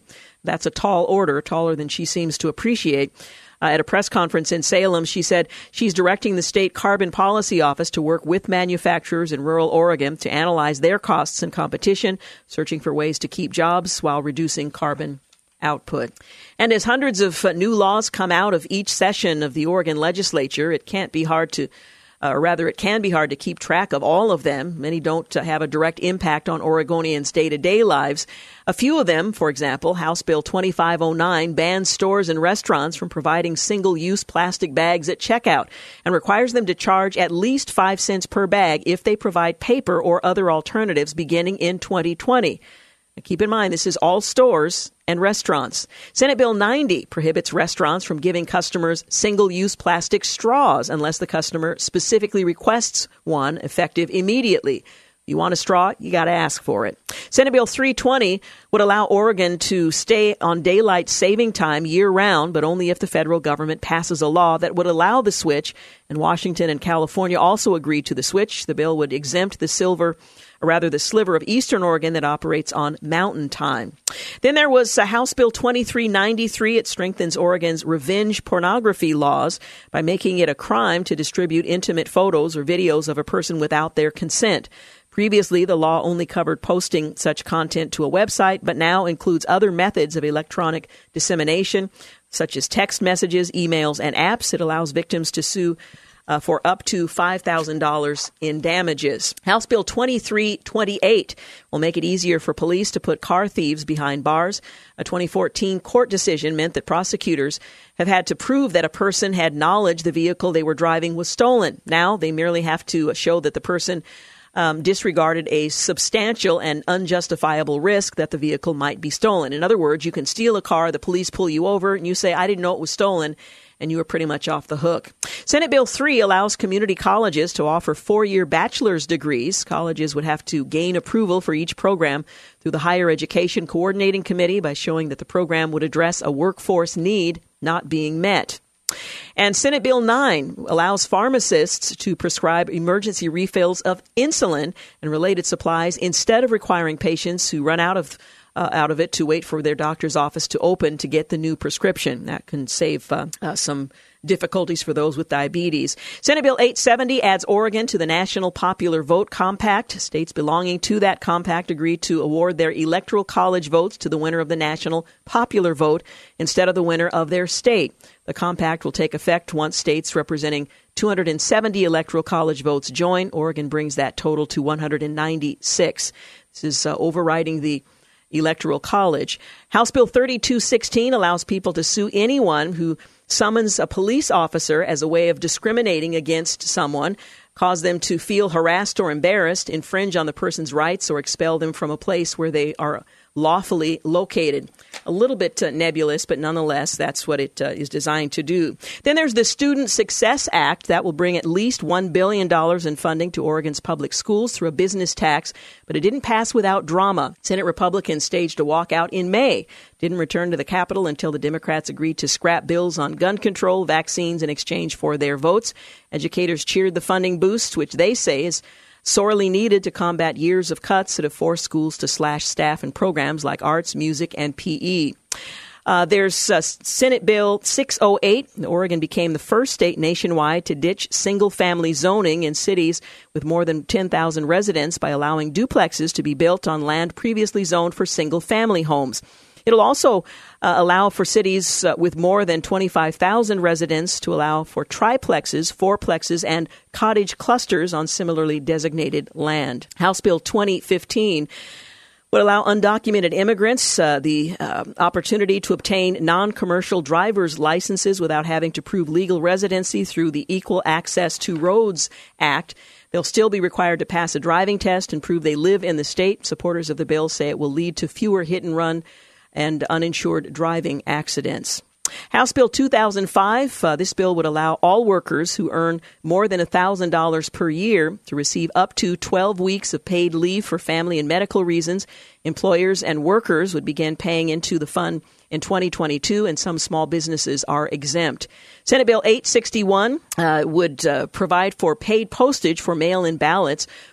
[SPEAKER 5] That's a tall order, taller than she seems to appreciate. Uh, at a press conference in Salem, she said she's directing the state carbon policy office to work with manufacturers in rural Oregon to analyze their costs and competition, searching for ways to keep jobs while reducing carbon output. And as hundreds of uh, new laws come out of each session of the Oregon legislature, it can't be hard to Uh, or rather, it can be hard to keep track of all of them. Many don't uh, have a direct impact on Oregonians' day-to-day lives. A few of them, for example, House Bill twenty-five oh nine bans stores and restaurants from providing single-use plastic bags at checkout and requires them to charge at least five cents per bag if they provide paper or other alternatives beginning in twenty twenty. Keep in mind, this is all stores and restaurants. Senate Bill ninety prohibits restaurants from giving customers single-use plastic straws unless the customer specifically requests one, effective immediately. You want a straw, you got to ask for it. Senate Bill three twenty would allow Oregon to stay on daylight saving time year-round, but only if the federal government passes a law that would allow the switch. And Washington and California also agreed to the switch. The bill would exempt the silver or rather the sliver of eastern Oregon that operates on mountain time. Then there was uh, House Bill twenty-three ninety-three. It strengthens Oregon's revenge pornography laws by making it a crime to distribute intimate photos or videos of a person without their consent. Previously, the law only covered posting such content to a website, but now includes other methods of electronic dissemination, such as text messages, emails, and apps. It allows victims to sue Uh, for up to five thousand dollars in damages. House Bill twenty-three twenty-eight will make it easier for police to put car thieves behind bars. A twenty fourteen court decision meant that prosecutors have had to prove that a person had knowledge the vehicle they were driving was stolen. Now they merely have to show that the person um, disregarded a substantial and unjustifiable risk that the vehicle might be stolen. In other words, you can steal a car, the police pull you over, and you say, I didn't know it was stolen, and you are pretty much off the hook. Senate Bill three allows community colleges to offer four-year bachelor's degrees. Colleges would have to gain approval for each program through the Higher Education Coordinating Committee by showing that the program would address a workforce need not being met. And Senate Bill nine allows pharmacists to prescribe emergency refills of insulin and related supplies instead of requiring patients who run out of Uh, out of it to wait for their doctor's office to open to get the new prescription. That can save uh, uh, some difficulties for those with diabetes. Senate Bill eight seventy adds Oregon to the National Popular Vote Compact. States belonging to that compact agreed to award their electoral college votes to the winner of the national popular vote instead of the winner of their state. The compact will take effect once states representing two hundred seventy electoral college votes join. Oregon brings that total to one hundred ninety-six. This is uh, overriding the Electoral College. House Bill thirty-two sixteen allows people to sue anyone who summons a police officer as a way of discriminating against someone, cause them to feel harassed or embarrassed, infringe on the person's rights, or expel them from a place where they are lawfully located. A little bit uh, nebulous, but nonetheless, that's what it uh, is designed to do. Then there's the Student Success Act that will bring at least one billion dollars in funding to Oregon's public schools through a business tax, but it didn't pass without drama. Senate Republicans staged a walkout in May, didn't return to the Capitol until the Democrats agreed to scrap bills on gun control, vaccines in exchange for their votes. Educators cheered the funding boost, which they say is sorely needed to combat years of cuts that have forced schools to slash staff and programs like arts, music, and P E. Uh, there's uh, Senate Bill six oh eight. Oregon became the first state nationwide to ditch single-family zoning in cities with more than ten thousand residents by allowing duplexes to be built on land previously zoned for single-family homes. It'll also uh, allow for cities uh, with more than twenty-five thousand residents to allow for triplexes, fourplexes, and cottage clusters on similarly designated land. House Bill twenty fifteen would allow undocumented immigrants uh, the uh, opportunity to obtain non-commercial driver's licenses without having to prove legal residency through the Equal Access to Roads Act. They'll still be required to pass a driving test and prove they live in the state. Supporters of the bill say it will lead to fewer hit-and-run and uninsured driving accidents. House Bill two thousand five, uh, this bill would allow all workers who earn more than one thousand dollars per year to receive up to twelve weeks of paid leave for family and medical reasons. Employers and workers would begin paying into the fund in twenty twenty-two, and some small businesses are exempt. Senate Bill eight sixty-one uh, would uh, provide for paid postage for mail-in ballots.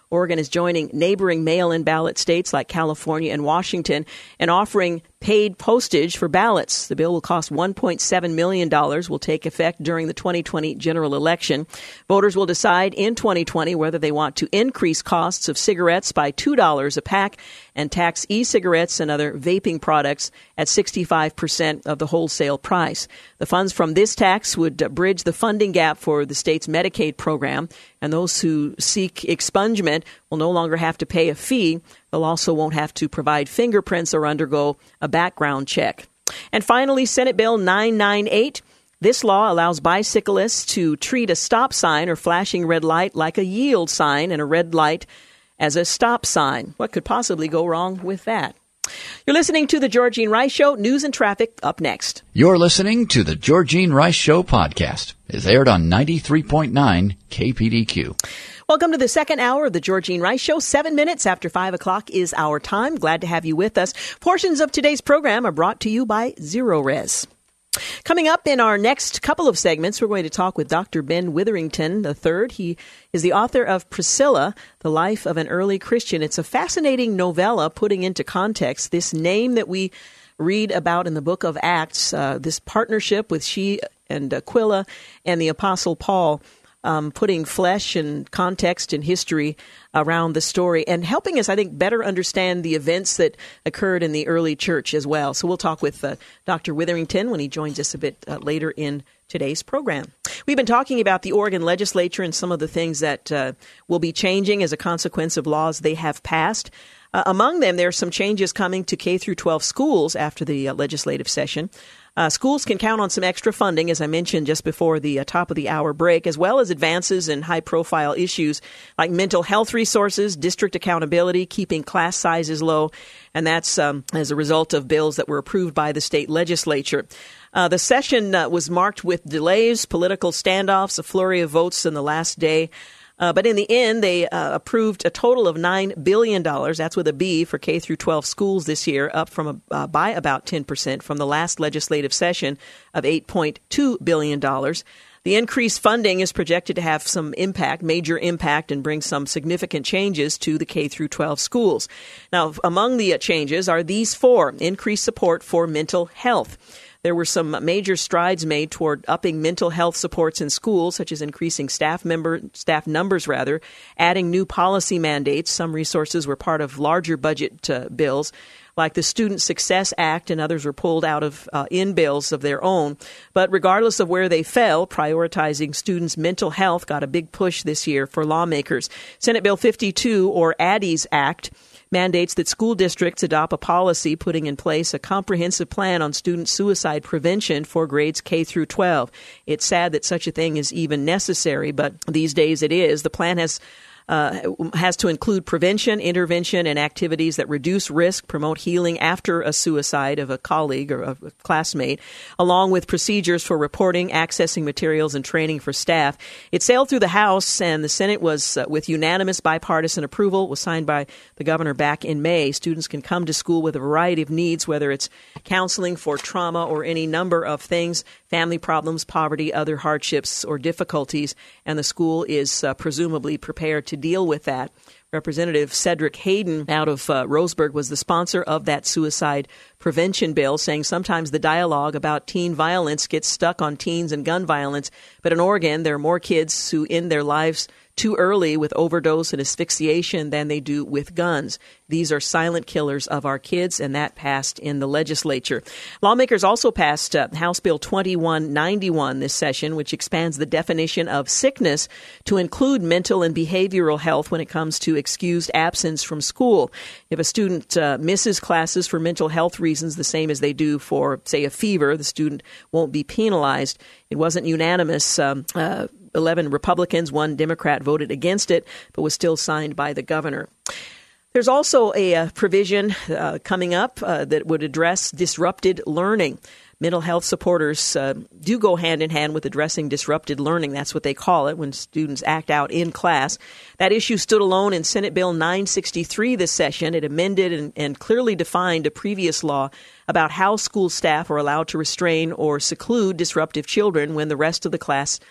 [SPEAKER 5] Oregon is joining neighboring mail-in ballot states like California and Washington and offering paid postage for ballots. The bill will cost one point seven million dollars, will take effect during the twenty twenty general election. Voters will decide in twenty twenty whether they want to increase costs of cigarettes by two dollars a pack and tax e-cigarettes and other vaping products at sixty-five percent of the wholesale price. The funds from this tax would bridge the funding gap for the state's Medicaid program, and those who seek expungement will no longer have to pay a fee. They'll also won't have to provide fingerprints or undergo a background check. And finally, Senate Bill nine ninety-eight. This law allows bicyclists to treat a stop sign or flashing red light like a yield sign and a red light as a stop sign. What could possibly go wrong with that? You're listening to The Georgene Rice Show. News and traffic up next.
[SPEAKER 4] You're listening to The Georgene Rice Show podcast. It's aired on ninety-three point nine K P D Q.
[SPEAKER 5] Welcome to the second hour of The Georgene Rice Show. Seven minutes after five o'clock is our time. Glad to have you with us. Portions of today's program are brought to you by Zero Res. Coming up in our next couple of segments, we're going to talk with Doctor Ben Witherington the third. He is the author of Priscilla, The Life of an Early Christian. It's a fascinating novella putting into context this name that we read about in the book of Acts, uh, this partnership with she and Aquila and the Apostle Paul, um, putting flesh and context and history around the story and helping us, I think, better understand the events that occurred in the early church as well. So we'll talk with uh, Doctor Witherington when he joins us a bit uh, later in today's program. We've been talking about the Oregon legislature and some of the things that uh, will be changing as a consequence of laws they have passed. Uh, among them, there are some changes coming to K through twelve schools after the uh, legislative session. Uh, schools can count on some extra funding, as I mentioned just before the uh, top of the hour break, as well as advances in high-profile issues like mental health resources, district accountability, keeping class sizes low, and that's um, as a result of bills that were approved by the state legislature. Uh, the session uh, was marked with delays, political standoffs, a flurry of votes in the last day. Uh, but in the end, they uh, approved a total of nine billion dollars, that's with a B, for K through twelve schools this year, up from a, uh, by about ten percent from the last legislative session of eight point two billion dollars. The increased funding is projected to have some impact, major impact, and bring some significant changes to the K through twelve schools. Now, among the changes are these four: increased support for mental health. There were some major strides made toward upping mental health supports in schools, such as increasing staff member staff numbers, rather, adding new policy mandates. Some resources were part of larger budget uh, bills, like the Student Success Act, and others were pulled out of uh, in bills of their own. But regardless of where they fell, prioritizing students' mental health got a big push this year for lawmakers. Senate Bill fifty-two, or ADDIES Act, mandates that school districts adopt a policy putting in place a comprehensive plan on student suicide prevention for grades K through twelve. It's sad that such a thing is even necessary, but these days it is. The plan has Uh, has to include prevention, intervention, and activities that reduce risk, promote healing after a suicide of a colleague or a classmate, along with procedures for reporting, accessing materials, and training for staff. It sailed through the House, and the Senate was, uh, with unanimous bipartisan approval, was signed by the governor back in May. Students can come to school with a variety of needs, whether it's counseling for trauma or any number of things, family problems, poverty, other hardships, or difficulties, and the school is uh, presumably prepared to deal with that. Representative Cedric Hayden out of uh, Roseburg was the sponsor of that suicide prevention bill, saying sometimes the dialogue about teen violence gets stuck on teens and gun violence. But in Oregon, there are more kids who end their lives too early with overdose and asphyxiation than they do with guns. These are silent killers of our kids, and that passed in the legislature. Lawmakers also passed uh, House Bill twenty-one ninety-one this session, which expands the definition of sickness to include mental and behavioral health when it comes to excused absence from school. If a student uh, misses classes for mental health reasons, the same as they do for, say, a fever, the student won't be penalized. It wasn't unanimous. Um, uh, eleven Republicans, one Democrat voted against it, but was still signed by the governor. There's also a, a provision uh, coming up uh, that would address disrupted learning. Mental health supporters uh, do go hand in hand with addressing disrupted learning. That's what they call it when students act out in class. That issue stood alone in Senate Bill nine sixty-three this session. It amended and, and clearly defined a previous law about how school staff are allowed to restrain or seclude disruptive children when the rest of the class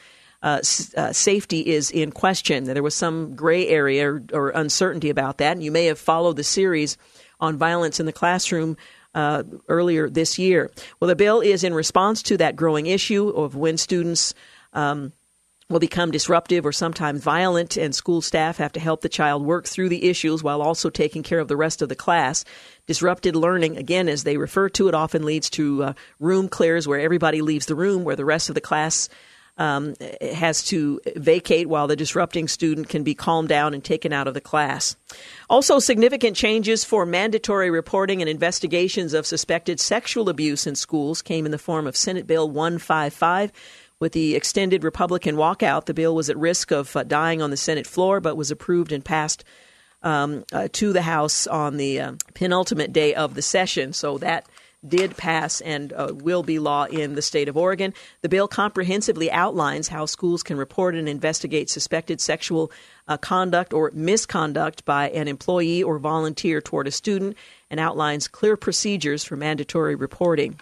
[SPEAKER 5] uh, s- uh, safety is in question. There was some gray area or, or uncertainty about that, and you may have followed the series on violence in the classroom uh, earlier this year. Well, the bill is in response to that growing issue of when students um, will become disruptive or sometimes violent, and school staff have to help the child work through the issues while also taking care of the rest of the class. Disrupted learning, again, as they refer to it, often leads to uh, room clears where everybody leaves the room, where the rest of the class um, has to vacate while the disrupting student can be calmed down and taken out of the class. Also, significant changes for mandatory reporting and investigations of suspected sexual abuse in schools came in the form of Senate Bill one fifty-five. With the extended Republican walkout, the bill was at risk of uh, dying on the Senate floor, but was approved and passed um, uh, to the House on the uh, penultimate day of the session. So that did pass and uh, will be law in the state of Oregon. The bill comprehensively outlines how schools can report and investigate suspected sexual uh, conduct or misconduct by an employee or volunteer toward a student, and outlines clear procedures for mandatory reporting.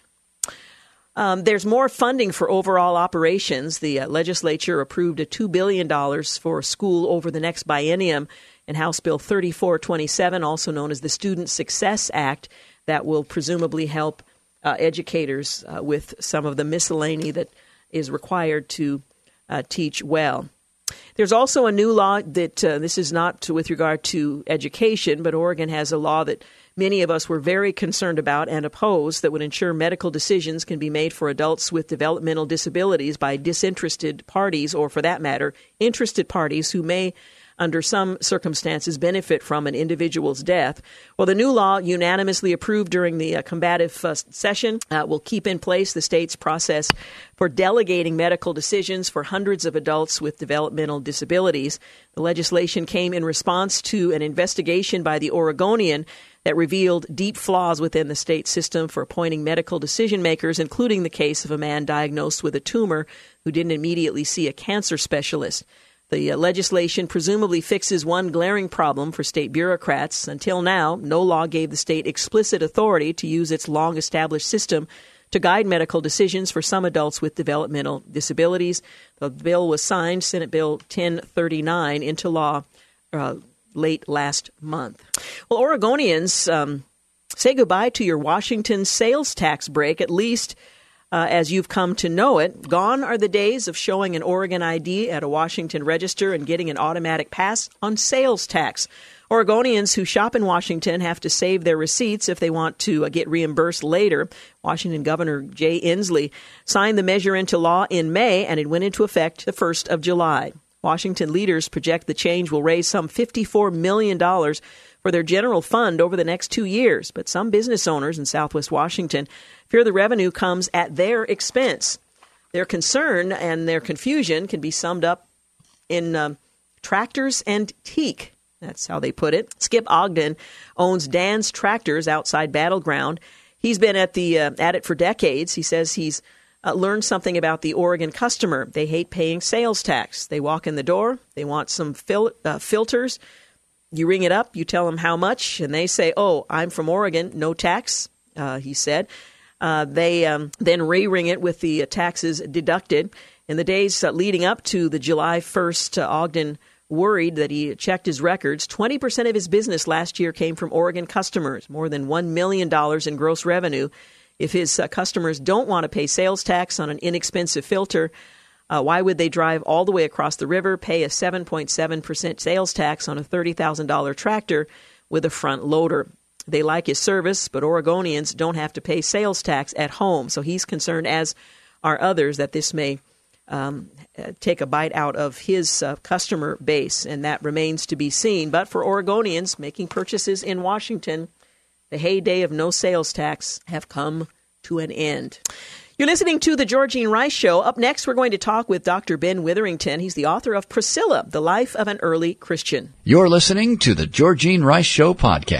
[SPEAKER 5] Um, there's more funding for overall operations. The uh, legislature approved a two billion dollars for school over the next biennium in House Bill thirty-four twenty-seven, also known as the Student Success Act, that will presumably help uh, educators uh, with some of the miscellany that is required to uh, teach well. There's also a new law that, uh, this is not to, with regard to education, but Oregon has a law that many of us were very concerned about and opposed, that would ensure medical decisions can be made for adults with developmental disabilities by disinterested parties, or for that matter, interested parties who may, under some circumstances, benefit from an individual's death. Well, the new law, unanimously approved during the uh, combative uh, session, uh, will keep in place the state's process for delegating medical decisions for hundreds of adults with developmental disabilities. The legislation came in response to an investigation by the Oregonian that revealed deep flaws within the state system for appointing medical decision makers, including the case of a man diagnosed with a tumor who didn't immediately see a cancer specialist. The uh, legislation presumably fixes one glaring problem for state bureaucrats. Until now, no law gave the state explicit authority to use its long-established system to guide medical decisions for some adults with developmental disabilities. The bill was signed, Senate Bill ten thirty-nine, into law uh, late last month. Well, Oregonians, um, say goodbye to your Washington sales tax break, at least uh, as you've come to know it. Gone are the days of showing an Oregon I D at a Washington register and getting an automatic pass on sales tax. Oregonians who shop in Washington have to save their receipts if they want to uh, get reimbursed later. Washington Governor Jay Inslee signed the measure into law in May, and it went into effect the first of July. Washington leaders project the change will raise some fifty-four million dollars for their general fund over the next two years. But some business owners in Southwest Washington fear the revenue comes at their expense. Their concern and their confusion can be summed up in um, tractors and teak. That's how they put it. Skip Ogden owns Dan's Tractors outside Battleground. He's been at the uh, at it for decades. He says he's Uh, learned something about the Oregon customer. They hate paying sales tax. They walk in the door. They want some fil- uh, filters. You ring it up. You tell them how much, and they say, oh, I'm from Oregon, no tax, uh, he said. Uh, they um, then re-ring it with the uh, taxes deducted. In the days uh, leading up to the July first, uh, Ogden worried that he checked his records. twenty percent of his business last year came from Oregon customers, more than one million dollars in gross revenue. If his uh, customers don't want to pay sales tax on an inexpensive filter, uh, why would they drive all the way across the river, pay a seven point seven percent sales tax on a thirty thousand dollars tractor with a front loader? They like his service, but Oregonians don't have to pay sales tax at home. So he's concerned, as are others, that this may um, take a bite out of his uh, customer base, and that remains to be seen. But for Oregonians making purchases in Washington, the heyday of no sales tax have come to an end. You're listening to The Georgene Rice Show. Up next, we're going to talk with Doctor Ben Witherington. He's the author of Priscilla, The Life of an Early Christian.
[SPEAKER 4] You're listening to The Georgene Rice Show podcast.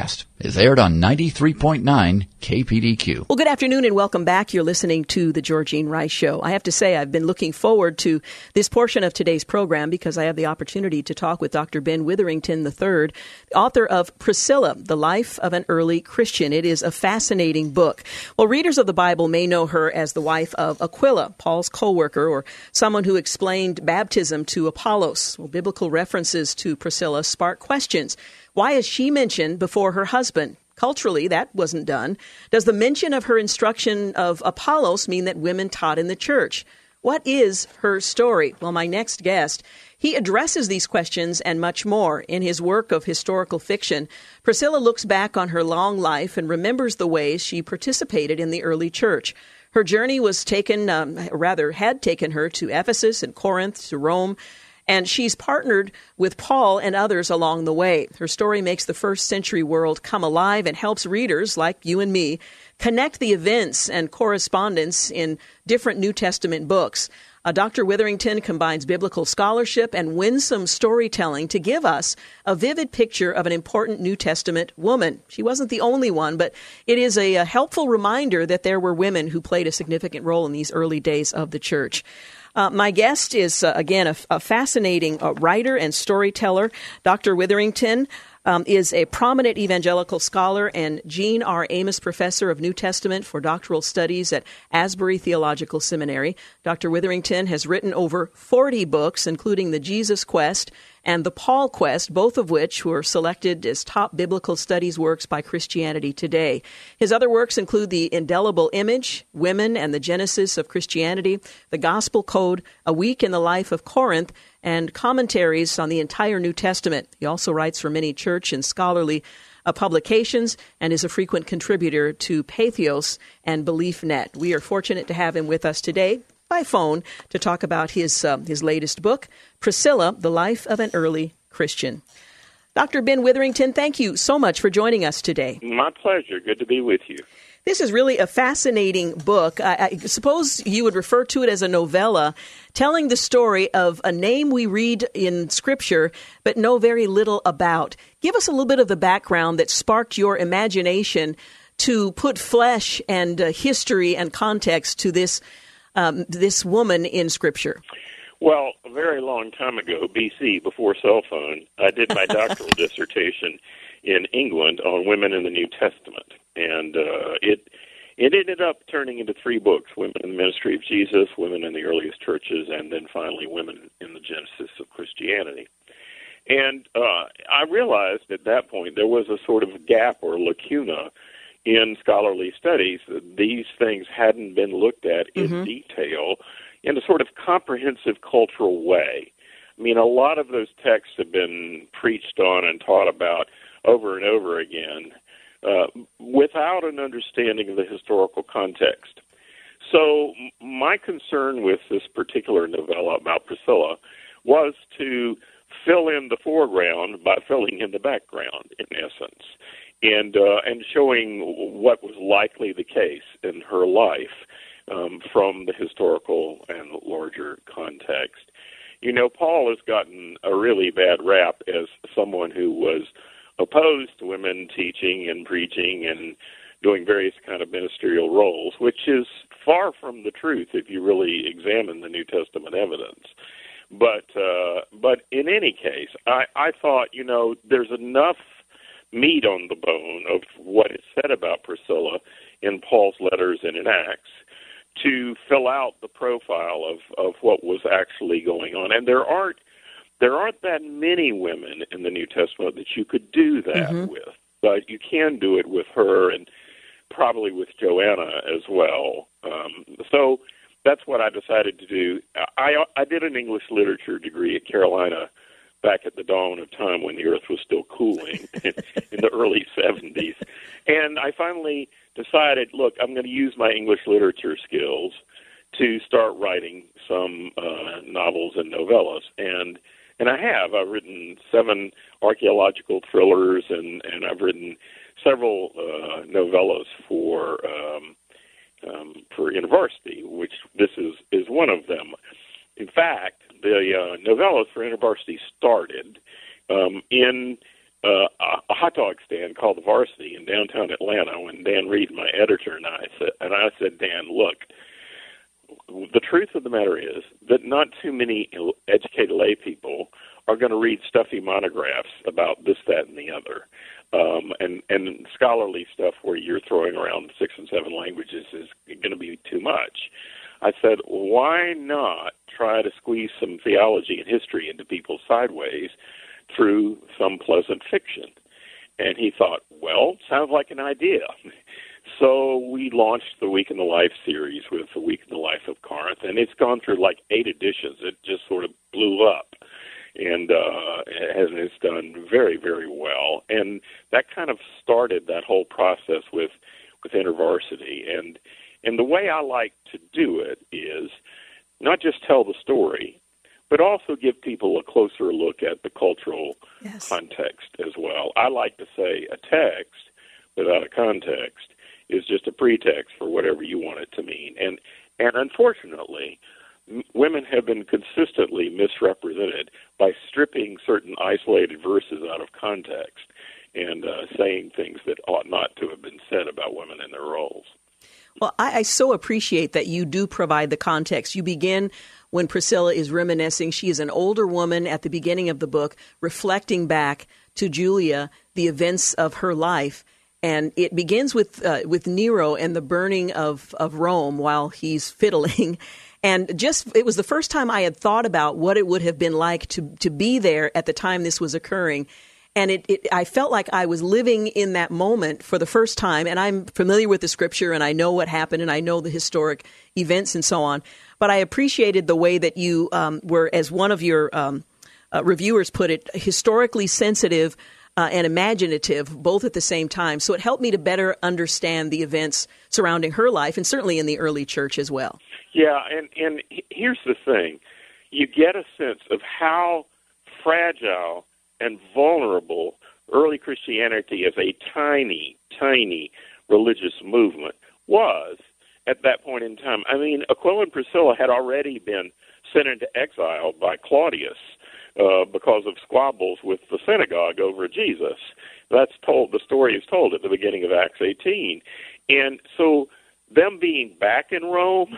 [SPEAKER 4] is aired on ninety-three point nine K P D Q.
[SPEAKER 5] Well, good afternoon and welcome back. You're listening to The Georgene Rice Show. I have to say I've been looking forward to this portion of today's program because I have the opportunity to talk with Doctor Ben Witherington the third, author of Priscilla, The Life of an Early Christian. It is a fascinating book. Well, readers of the Bible may know her as the wife of Aquila, Paul's co-worker, or someone who explained baptism to Apollos. Well, biblical references to Priscilla spark questions. Why is she mentioned before her husband? Culturally, that wasn't done. Does the mention of her instruction of Apollos mean that women taught in the church? What is her story? Well, my next guest, he addresses these questions and much more in his work of historical fiction. Priscilla looks back on her long life and remembers the ways she participated in the early church. Her journey was taken, um, rather had taken her to Ephesus and Corinth, to Rome, and she's partnered with Paul and others along the way. Her story makes the first century world come alive and helps readers like you and me connect the events and correspondence in different New Testament books. Uh, Doctor Witherington combines biblical scholarship and winsome storytelling to give us a vivid picture of an important New Testament woman. She wasn't the only one, but it is a, a helpful reminder that there were women who played a significant role in these early days of the church. Uh, my guest is, uh, again, a, a fascinating uh, writer and storyteller. Doctor Witherington um, is a prominent evangelical scholar and Jean R. Amos Professor of New Testament for doctoral studies at Asbury Theological Seminary. Doctor Witherington has written over forty books, including The Jesus Quest and The Paul Quest, both of which were selected as top biblical studies works by Christianity Today. His other works include The Indelible Image, Women and the Genesis of Christianity, The Gospel Code, A Week in the Life of Corinth, and commentaries on the entire New Testament. He also writes for many church and scholarly uh, publications and is a frequent contributor to Patheos and BeliefNet. We are fortunate to have him with us today by phone to talk about his uh, his latest book, Priscilla, The Life of an Early Christian. Doctor Ben Witherington, thank you so much for joining us today.
[SPEAKER 6] My pleasure. Good to be with you.
[SPEAKER 5] This is really a fascinating book. I, I suppose you would refer to it as a novella, telling the story of a name we read in Scripture but know very little about. Give us a little bit of the background that sparked your imagination to put flesh and uh, history and context to this Um, this woman in Scripture.
[SPEAKER 6] Well, a very long time ago, B C, before cell phone, I did my doctoral dissertation in England on women in the New Testament, and uh, it it ended up turning into three books: Women in the Ministry of Jesus, Women in the Earliest Churches, and then finally Women in the Genesis of Christianity. And uh, I realized at that point there was a sort of gap or lacuna in scholarly studies. These things hadn't been looked at in mm-hmm. detail in a sort of comprehensive cultural way. I mean, a lot of those texts have been preached on and taught about over and over again uh, without an understanding of the historical context. So my concern with this particular novella about Priscilla was to fill in the foreground by filling in the background, in essence. And uh, and showing what was likely the case in her life um, from the historical and larger context. You know, Paul has gotten a really bad rap as someone who was opposed to women teaching and preaching and doing various kind of ministerial roles, which is far from the truth if you really examine the New Testament evidence. But uh, but in any case, I, I thought, you know, there's enough meat on the bone of what is said about Priscilla in Paul's letters and in Acts to fill out the profile of, of what was actually going on. And there aren't there aren't that many women in the New Testament that you could do that mm-hmm. with, but you can do it with her and probably with Joanna as well. Um, so that's what I decided to do. I, I did an English literature degree at Carolina back at the dawn of time when the earth was still cooling in the early seventies. And I finally decided, look, I'm going to use my English literature skills to start writing some uh, novels and novellas. And and I have. I've written seven archaeological thrillers, and, and I've written several uh, novellas for um, um, for InterVarsity, which this is, is one of them. In fact, the uh, novellas for InterVarsity started um, in uh, a hot dog stand called the Varsity in downtown Atlanta when Dan Reed, my editor, and I said, and I said, Dan, look, the truth of the matter is that not too many educated lay people are going to read stuffy monographs about this, that, and the other. Um, and, and scholarly stuff where you're throwing around six and seven languages is going to be too much. I said, why not try to squeeze some theology and history into people sideways through some pleasant fiction? And he thought, well, sounds like an idea. So we launched the Week in the Life series with the Week in the Life of Corinth, and it's gone through like eight editions. It just sort of blew up, and uh, and it's done very, very well. And that kind of started that whole process with with InterVarsity. And and the way I like to do it is not just tell the story, but also give people a closer look at the cultural yes. context as well. I like to say a text without a context is just a pretext for whatever you want it to mean. And and unfortunately, m- women have been consistently misrepresented by stripping certain isolated verses out of context and uh, saying things that ought not to have been said about women in their roles.
[SPEAKER 5] Well, I, I so appreciate that you do provide the context. You begin when Priscilla is reminiscing. She is an older woman at the beginning of the book, reflecting back to Julia the events of her life. And it begins with uh, with Nero and the burning of, of Rome while he's fiddling. And just it was the first time I had thought about what it would have been like to, to be there at the time this was occurring. And it, it I felt like I was living in that moment for the first time. And I'm familiar with the scripture and I know what happened and I know the historic events and so on. But I appreciated the way that you um, were, as one of your um, uh, reviewers put it, historically sensitive Uh, and imaginative, both at the same time. So it helped me to better understand the events surrounding her life, and certainly in the early church as well.
[SPEAKER 6] Yeah, and, and here's the thing. You get a sense of how fragile and vulnerable early Christianity as a tiny, tiny religious movement was at that point in time. I mean, Aquila and Priscilla had already been sent into exile by Claudius, Uh, because of squabbles with the synagogue over Jesus. That's told, the story is told at the beginning of Acts eighteen. And so them being back in Rome,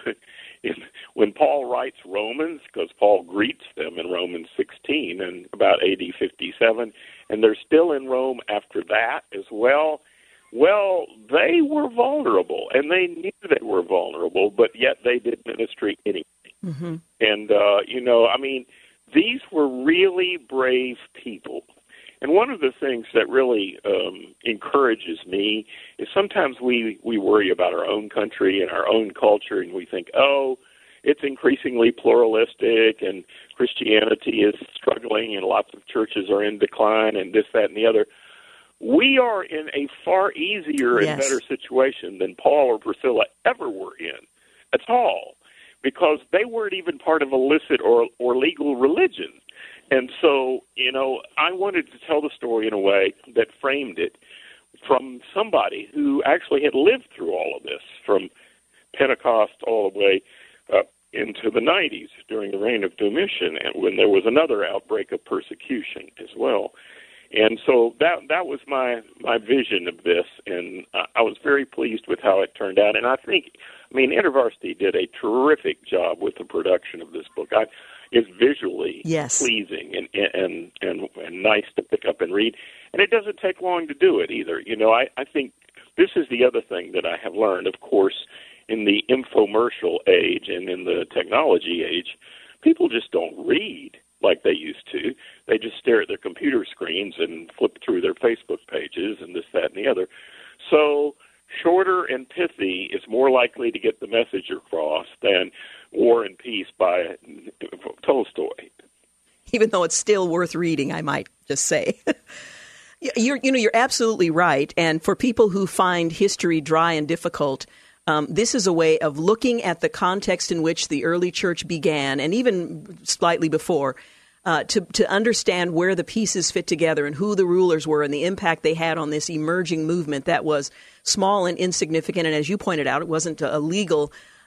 [SPEAKER 6] when Paul writes Romans, because Paul greets them in Romans sixteen in about A D fifty-seven, and they're still in Rome after that as well, well, they were vulnerable, and they knew they were vulnerable, but yet they did ministry anyway. Mm-hmm. And, uh, you know, I mean, these were really brave people. And one of the things that really um, encourages me is sometimes we, we worry about our own country and our own culture, and we think, oh, it's increasingly pluralistic, and Christianity is struggling, and lots of churches are in decline, and this, that, and the other. We are in a far easier yes. and better situation than Paul or Priscilla ever were in at all, because they weren't even part of illicit or, or legal religion. And so, you know, I wanted to tell the story in a way that framed it from somebody who actually had lived through all of this, from Pentecost all the way up into the nineties during the reign of Domitian, and when there was another outbreak of persecution as well. And so that that was my, my vision of this, and uh, I was very pleased with how it turned out. And I think, I mean, InterVarsity did a terrific job with the production of this book. I, it's visually
[SPEAKER 5] yes.
[SPEAKER 6] pleasing and, and and and nice to pick up and read, and it doesn't take long to do it either. You know, I, I think this is the other thing that I have learned, of course, in the infomercial age and in the technology age, people just don't read like they used to. They just stare at their computer screens and flip through their Facebook pages and this, that, and the other. So shorter and pithy is more likely to get the message across than War and Peace by Tolstoy.
[SPEAKER 5] Even though it's still worth reading, I might just say. You're, you know, you're absolutely right. And for people who find history dry and difficult, Um, this is a way of looking at the context in which the early church began, and even slightly before, uh, to, to understand where the pieces fit together and who the rulers were and the impact they had on this emerging movement that was small and insignificant. And as you pointed out, it wasn't a legal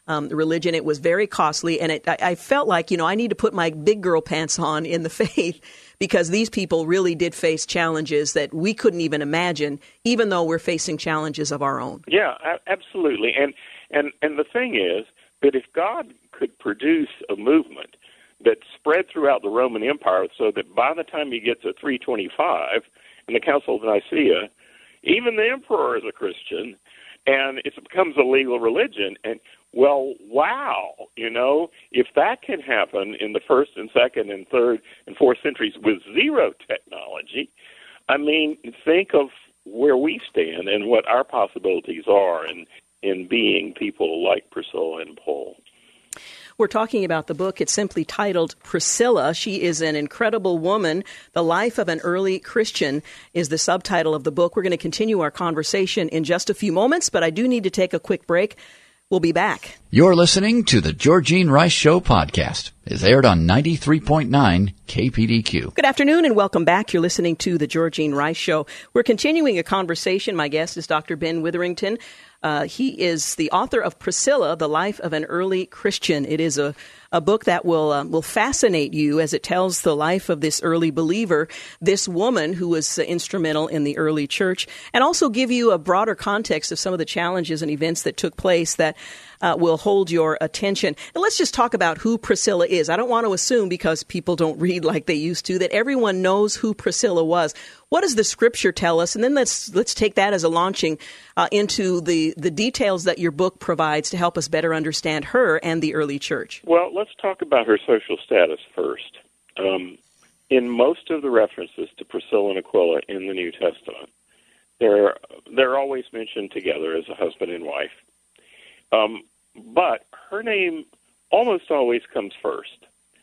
[SPEAKER 5] um, religion. It was very costly, and it, I, I felt like, you know, I need to put my big girl pants on in the faith, because these people really did face challenges that we couldn't even imagine, even though we're facing challenges of our own.
[SPEAKER 6] Yeah, absolutely. And and and the thing is that if God could produce a movement that spread throughout the Roman Empire so that by the time you get to three twenty-five in the Council of Nicaea, even the emperor is a Christian, and it becomes a legal religion. And, well, wow, you know, if that can happen in the first and second and third and fourth centuries with zero technology, I mean, think of where we stand and what our possibilities are in, in being people like Priscilla and Paul.
[SPEAKER 5] We're talking about the book. It's simply titled Priscilla. She is an incredible woman. The Life of an Early Christian is the subtitle of the book. We're going to continue our conversation in just a few moments, but I do need to take a quick break. We'll be back.
[SPEAKER 4] You're listening to the Georgene Rice Show podcast. It's aired on ninety-three point nine K P D Q.
[SPEAKER 5] Good afternoon and welcome back. You're listening to the Georgene Rice Show. We're continuing a conversation. My guest is Doctor Ben Witherington. Uh, he is the author of Priscilla, The Life of an Early Christian. It is a, a book that will um, will fascinate you as it tells the life of this early believer, this woman who was uh, instrumental in the early church, and also give you a broader context of some of the challenges and events that took place that uh, will hold your attention. And let's just talk about who Priscilla is. I don't want to assume, because people don't read like they used to, that everyone knows who Priscilla was. What does the Scripture tell us? And then let's let's take that as a launching uh, into the, the details that your book provides to help us better understand her and the early church.
[SPEAKER 6] Well, let's talk about her social status first. Um, in most of the references to Priscilla and Aquila in the New Testament, they're, they're always mentioned together as a husband and wife. Um, but her name almost always comes first.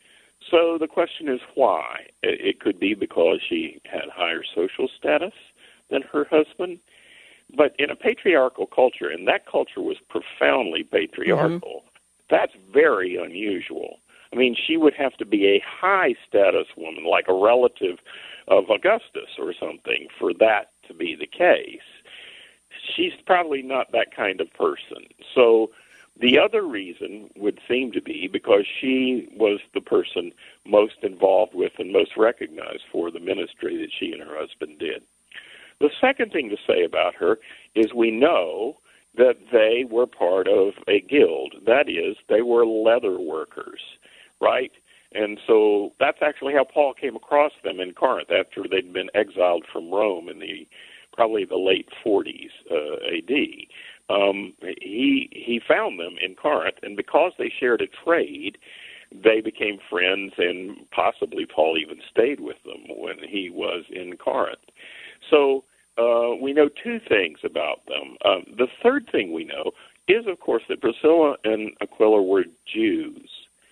[SPEAKER 6] So the question is why. It could be because she had higher social status than her husband. But in a patriarchal culture, and that culture was profoundly patriarchal, mm-hmm. that's very unusual. I mean, she would have to be a high-status woman, like a relative of Augustus or something, for that to be the case. She's probably not that kind of person. So the other reason would seem to be because she was the person most involved with and most recognized for the ministry that she and her husband did. The second thing to say about her is we know that they were part of a guild. That is, they were leather workers, right? And so that's actually how Paul came across them in Corinth after they'd been exiled from Rome in the probably the late forties uh, A D. Um, he he found them in Corinth, and because they shared a trade, they became friends, and possibly Paul even stayed with them when he was in Corinth. So uh, we know two things about them. Um, the third thing we know is, of course, that Priscilla and Aquila were Jews.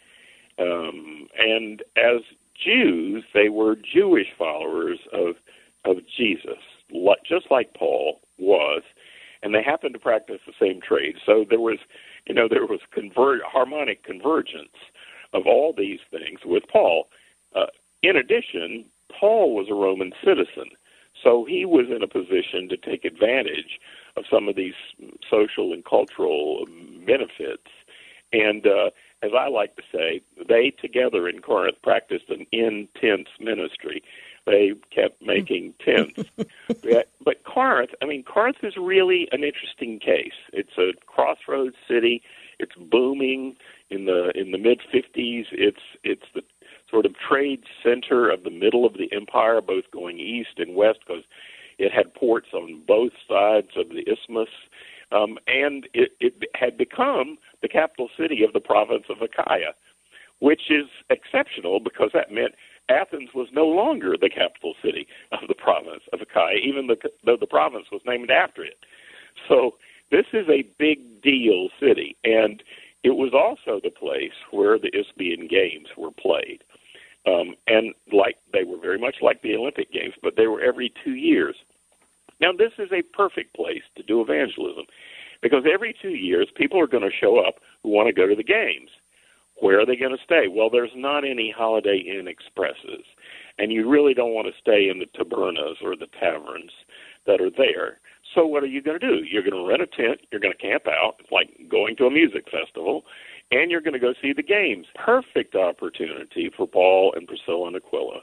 [SPEAKER 6] Um, and as Jews, they were Jewish followers of of Jesus, just like Paul was. And they happened to practice the same trade. So there was, you know, there was conver- harmonic convergence of all these things with Paul. Uh, in addition, Paul was a Roman citizen, so he was in a position to take advantage of some of these social and cultural benefits. And uh, as I like to say, they together in Corinth practiced an in-tents ministry. They kept making tents. But Corinth, I mean, Corinth is really an interesting case. It's a crossroads city. It's booming in the in the mid fifties. It's it's the sort of trade center of the middle of the empire, both going east and west, because it had ports on both sides of the isthmus. Um, and it, it had become the capital city of the province of Achaia, which is exceptional because that meant Athens was no longer the capital city of the province of Achaia, even though the province was named after it. So this is a big deal city, and it was also the place where the Isthmian Games were played. Um, and like they were very much like the Olympic Games, but they were every two years. Now, this is a perfect place to do evangelism because every two years people are going to show up who want to go to the games. Where are they going to stay? Well, there's not any Holiday Inn Expresses, and you really don't want to stay in the tabernas or the taverns that are there. So what are you going to do? You're going to rent a tent, you're going to camp out, it's like going to a music festival, and you're going to go see the games. Perfect opportunity for Paul and Priscilla and Aquila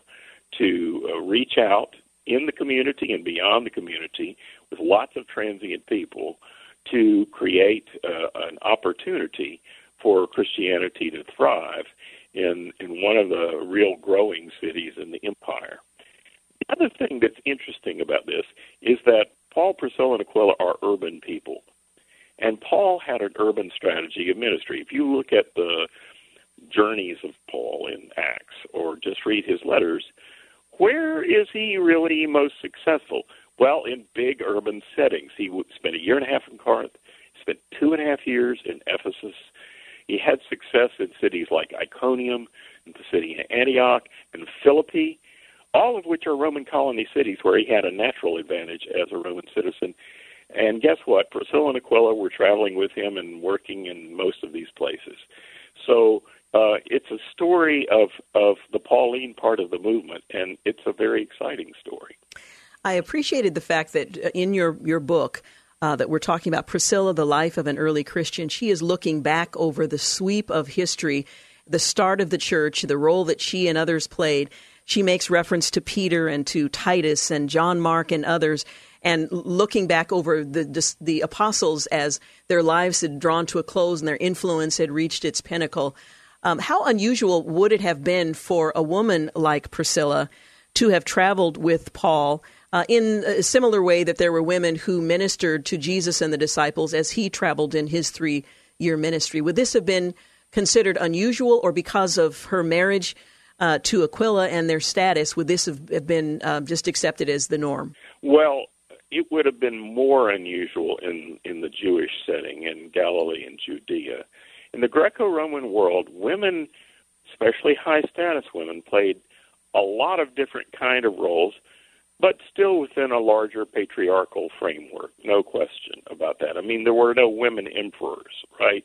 [SPEAKER 6] to uh, reach out in the community and beyond the community with lots of transient people to create uh, an opportunity for Christianity to thrive in, in one of the real growing cities in the empire. The other thing that's interesting about this is that Paul, Priscilla, and Aquila are urban people. And Paul had an urban strategy of ministry. If you look at the journeys of Paul in Acts or just read his letters, where is he really most successful? Well, in big urban settings. He spent a year and a half in Corinth, spent two and a half years in Ephesus. He had success in cities like Iconium, and the city of Antioch, and Philippi, all of which are Roman colony cities where he had a natural advantage as a Roman citizen. And guess what? Priscilla and Aquila were traveling with him and working in most of these places. So uh, it's a story of, of the Pauline part of the movement, and it's a very exciting story.
[SPEAKER 5] I appreciated the fact that in your, your book uh, that we're talking about Priscilla, the life of an early Christian, she is looking back over the sweep of history, the start of the church, the role that she and others played. She makes reference to Peter and to Titus and John Mark and others, and looking back over the, the the apostles as their lives had drawn to a close and their influence had reached its pinnacle. Um, how unusual would it have been for a woman like Priscilla to have traveled with Paul uh, in a similar way that there were women who ministered to Jesus and the disciples as he traveled in his three-year ministry? Would this have been considered unusual, or because of her marriage uh, to Aquila and their status, would this have been uh, just accepted as the norm?
[SPEAKER 6] Well, it would have been more unusual in, in the Jewish setting in Galilee and Judea. In the Greco-Roman world, women, especially high-status women, played a lot of different kind of roles, but still within a larger patriarchal framework, no question about that. I mean, there were no women emperors, right?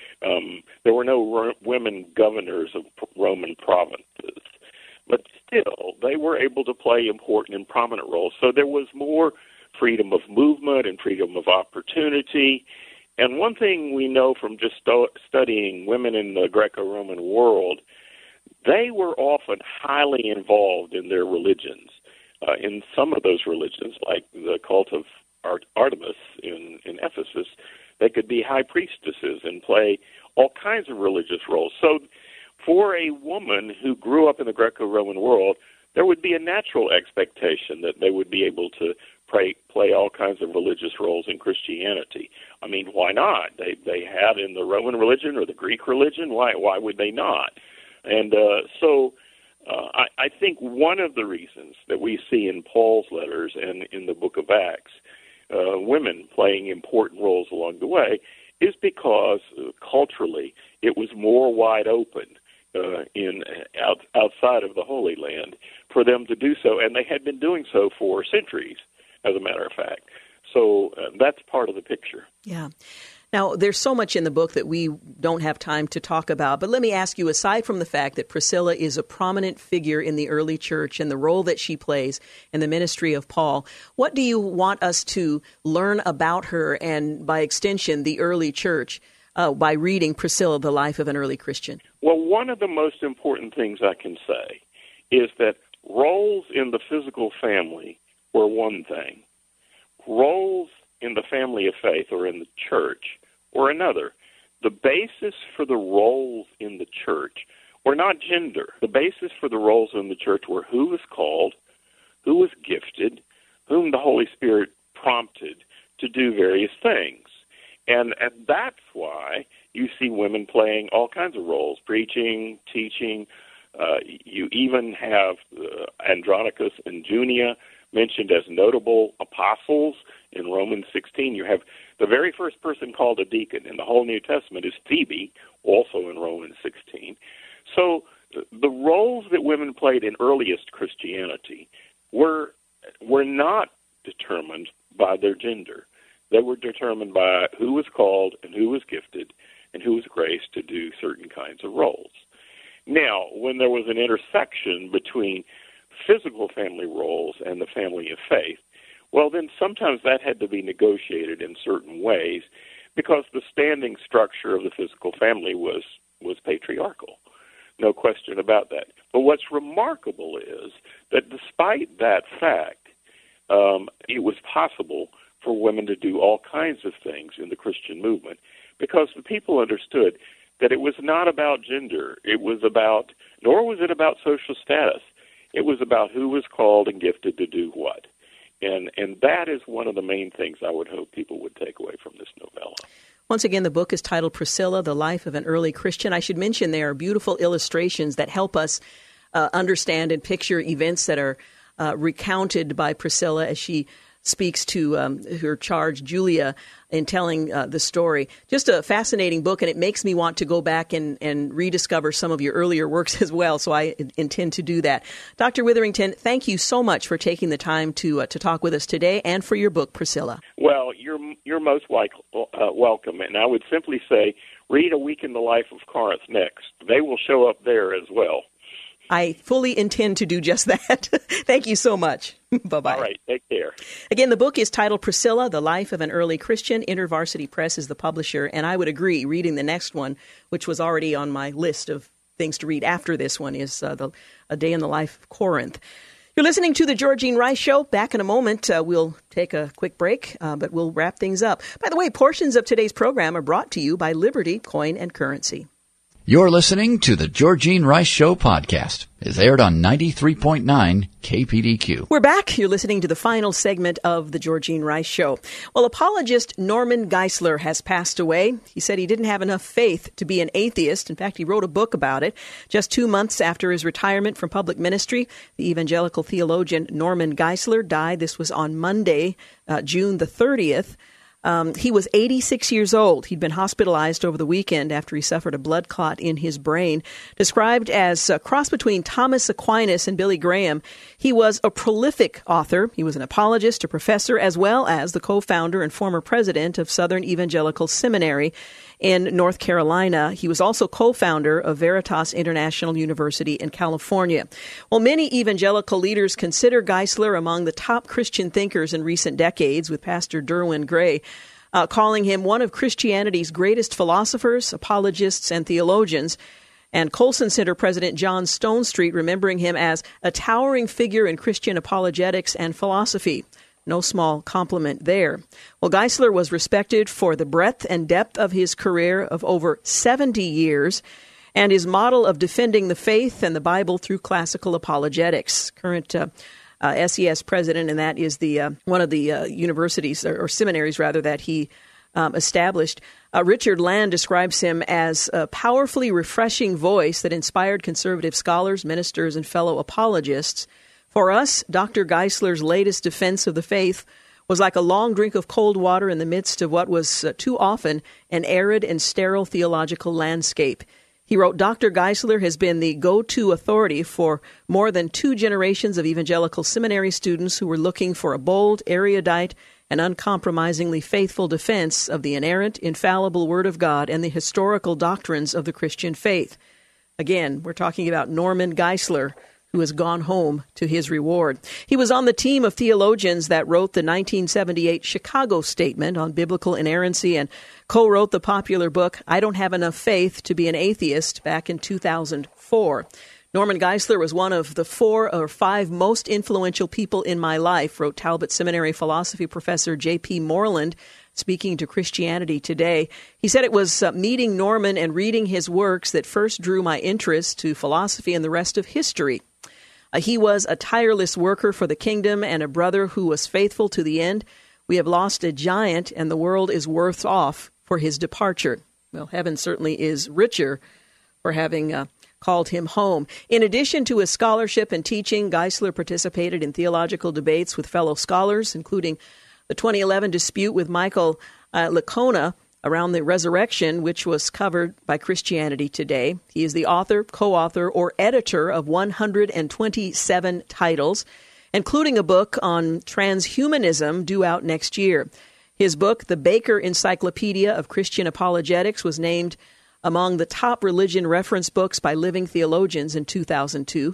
[SPEAKER 6] Um, there were no ro- women governors of Roman provinces, but still, they were able to play important and prominent roles. So there was more freedom of movement and freedom of opportunity. And one thing we know from just stu- studying women in the Greco-Roman world, they were often highly involved in their religions. Uh, in some of those religions, like the cult of Art- Artemis in, in Ephesus, they could be high priestesses and play all kinds of religious roles. So for a woman who grew up in the Greco-Roman world, there would be a natural expectation that they would be able to play, play all kinds of religious roles in Christianity. I mean, why not? They they had in the Roman religion or the Greek religion. Why why would they not? And uh, so uh, I, I think one of the reasons that we see in Paul's letters and in the book of Acts uh, women playing important roles along the way is because uh, culturally it was more wide open uh, in out, outside of the Holy Land for them to do so, and they had been doing so for centuries, as a matter of fact. So uh, that's part of the picture.
[SPEAKER 5] Yeah. Now, there's so much in the book that we don't have time to talk about, but let me ask you, aside from the fact that Priscilla is a prominent figure in the early church and the role that she plays in the ministry of Paul, what do you want us to learn about her and, by extension, the early church uh, by reading Priscilla, the life of an early Christian?
[SPEAKER 6] Well, one of the most important things I can say is that roles in the physical family were one thing. Roles in the family of faith or in the church or another. The basis for the roles in the church were not gender. The basis for the roles in the church were who was called, who was gifted, whom the Holy Spirit prompted to do various things. And, and that's why you see women playing all kinds of roles, preaching, teaching. Uh, you even have uh, Andronicus and Junia mentioned as notable apostles in Romans sixteen. You have the very first person called a deacon in the whole New Testament is Phoebe, also in Romans sixteen. So the roles that women played in earliest Christianity were were not determined by their gender. They were determined by who was called and who was gifted and who was graced to do certain kinds of roles. Now, when there was an intersection between physical family roles and the family of faith, well, then sometimes that had to be negotiated in certain ways because the standing structure of the physical family was, was patriarchal. No question about that. But what's remarkable is that despite that fact, um, it was possible for women to do all kinds of things in the Christian movement because the people understood that it was not about gender. It was about, nor was it about social status. It was about who was called and gifted to do what. And and that is one of the main things I would hope people would take away from this novella.
[SPEAKER 5] Once again, the book is titled Priscilla, The Life of an Early Christian. I should mention there are beautiful illustrations that help us uh, understand and picture events that are uh, recounted by Priscilla as she speaks to um, her charge, Julia, in telling uh, the story. Just a fascinating book, and it makes me want to go back and, and rediscover some of your earlier works as well, so I intend to do that. Doctor Witherington, thank you so much for taking the time to uh, to talk with us today and for your book, Priscilla.
[SPEAKER 6] Well, you're you're most like, uh, welcome, and I would simply say read A Week in the Life of Corinth next. They will show up there as well.
[SPEAKER 5] I fully intend to do just that. Thank you so much. Bye-bye.
[SPEAKER 6] All right. Take care.
[SPEAKER 5] Again, the book is titled Priscilla, The Life of an Early Christian. InterVarsity Press is the publisher. And I would agree, reading the next one, which was already on my list of things to read after this one, is uh, the, A Day in the Life of Corinth. You're listening to The Georgene Rice Show. Back in a moment, uh, we'll take a quick break, uh, but we'll wrap things up. By the way, portions of today's program are brought to you by Liberty Coin and Currency.
[SPEAKER 4] You're listening to the Georgene Rice Show podcast. It's aired on ninety-three point nine K P D Q.
[SPEAKER 5] We're back. You're listening to the final segment of the Georgene Rice Show. Well, apologist Norman Geisler has passed away. He said he didn't have enough faith to be an atheist. In fact, he wrote a book about it. Just two months after his retirement from public ministry, the evangelical theologian Norman Geisler died. This was on Monday, uh, June the thirtieth. Um, he was eighty-six years old. He'd been hospitalized over the weekend after he suffered a blood clot in his brain. Described as a cross between Thomas Aquinas and Billy Graham, he was a prolific author. He was an apologist, a professor, as well as the co-founder and former president of Southern Evangelical Seminary in North Carolina. He was also co-founder of Veritas International University in California. Well, many evangelical leaders consider Geisler among the top Christian thinkers in recent decades, with Pastor Derwin Gray uh, calling him one of Christianity's greatest philosophers, apologists, and theologians. And Colson Center President John Stonestreet remembering him as a towering figure in Christian apologetics and philosophy. No small compliment there. Well, Geisler was respected for the breadth and depth of his career of over seventy years and his model of defending the faith and the Bible through classical apologetics. Current uh, uh, S E S president, and that is the uh, one of the uh, universities, or, or seminaries, rather, that he um, established. Uh, Richard Land describes him as a powerfully refreshing voice that inspired conservative scholars, ministers, and fellow apologists. For us, Doctor Geisler's latest defense of the faith was like a long drink of cold water in the midst of what was uh, too often an arid and sterile theological landscape. He wrote, Doctor Geisler has been the go-to authority for more than two generations of evangelical seminary students who were looking for a bold, erudite, and uncompromisingly faithful defense of the inerrant, infallible Word of God and the historical doctrines of the Christian faith. Again, we're talking about Norman Geisler, who has gone home to his reward. He was on the team of theologians that wrote the nineteen seventy-eight Chicago Statement on biblical inerrancy and co-wrote the popular book, I Don't Have Enough Faith to Be an Atheist, back in two thousand four. Norman Geisler was one of the four or five most influential people in my life, wrote Talbot Seminary philosophy professor J P Moreland, speaking to Christianity Today. He said it was uh, meeting Norman and reading his works that first drew my interest to philosophy and the rest of history. Uh, he was a tireless worker for the kingdom and a brother who was faithful to the end. We have lost a giant, and the world is worse off for his departure. Well, heaven certainly is richer for having uh, called him home. In addition to his scholarship and teaching, Geisler participated in theological debates with fellow scholars, including the twenty eleven dispute with Michael uh, Licona around the resurrection, which was covered by Christianity Today. He is the author, co-author, or editor of one hundred twenty-seven titles, including a book on transhumanism due out next year. His book, The Baker Encyclopedia of Christian Apologetics, was named among the top religion reference books by living theologians in two thousand two.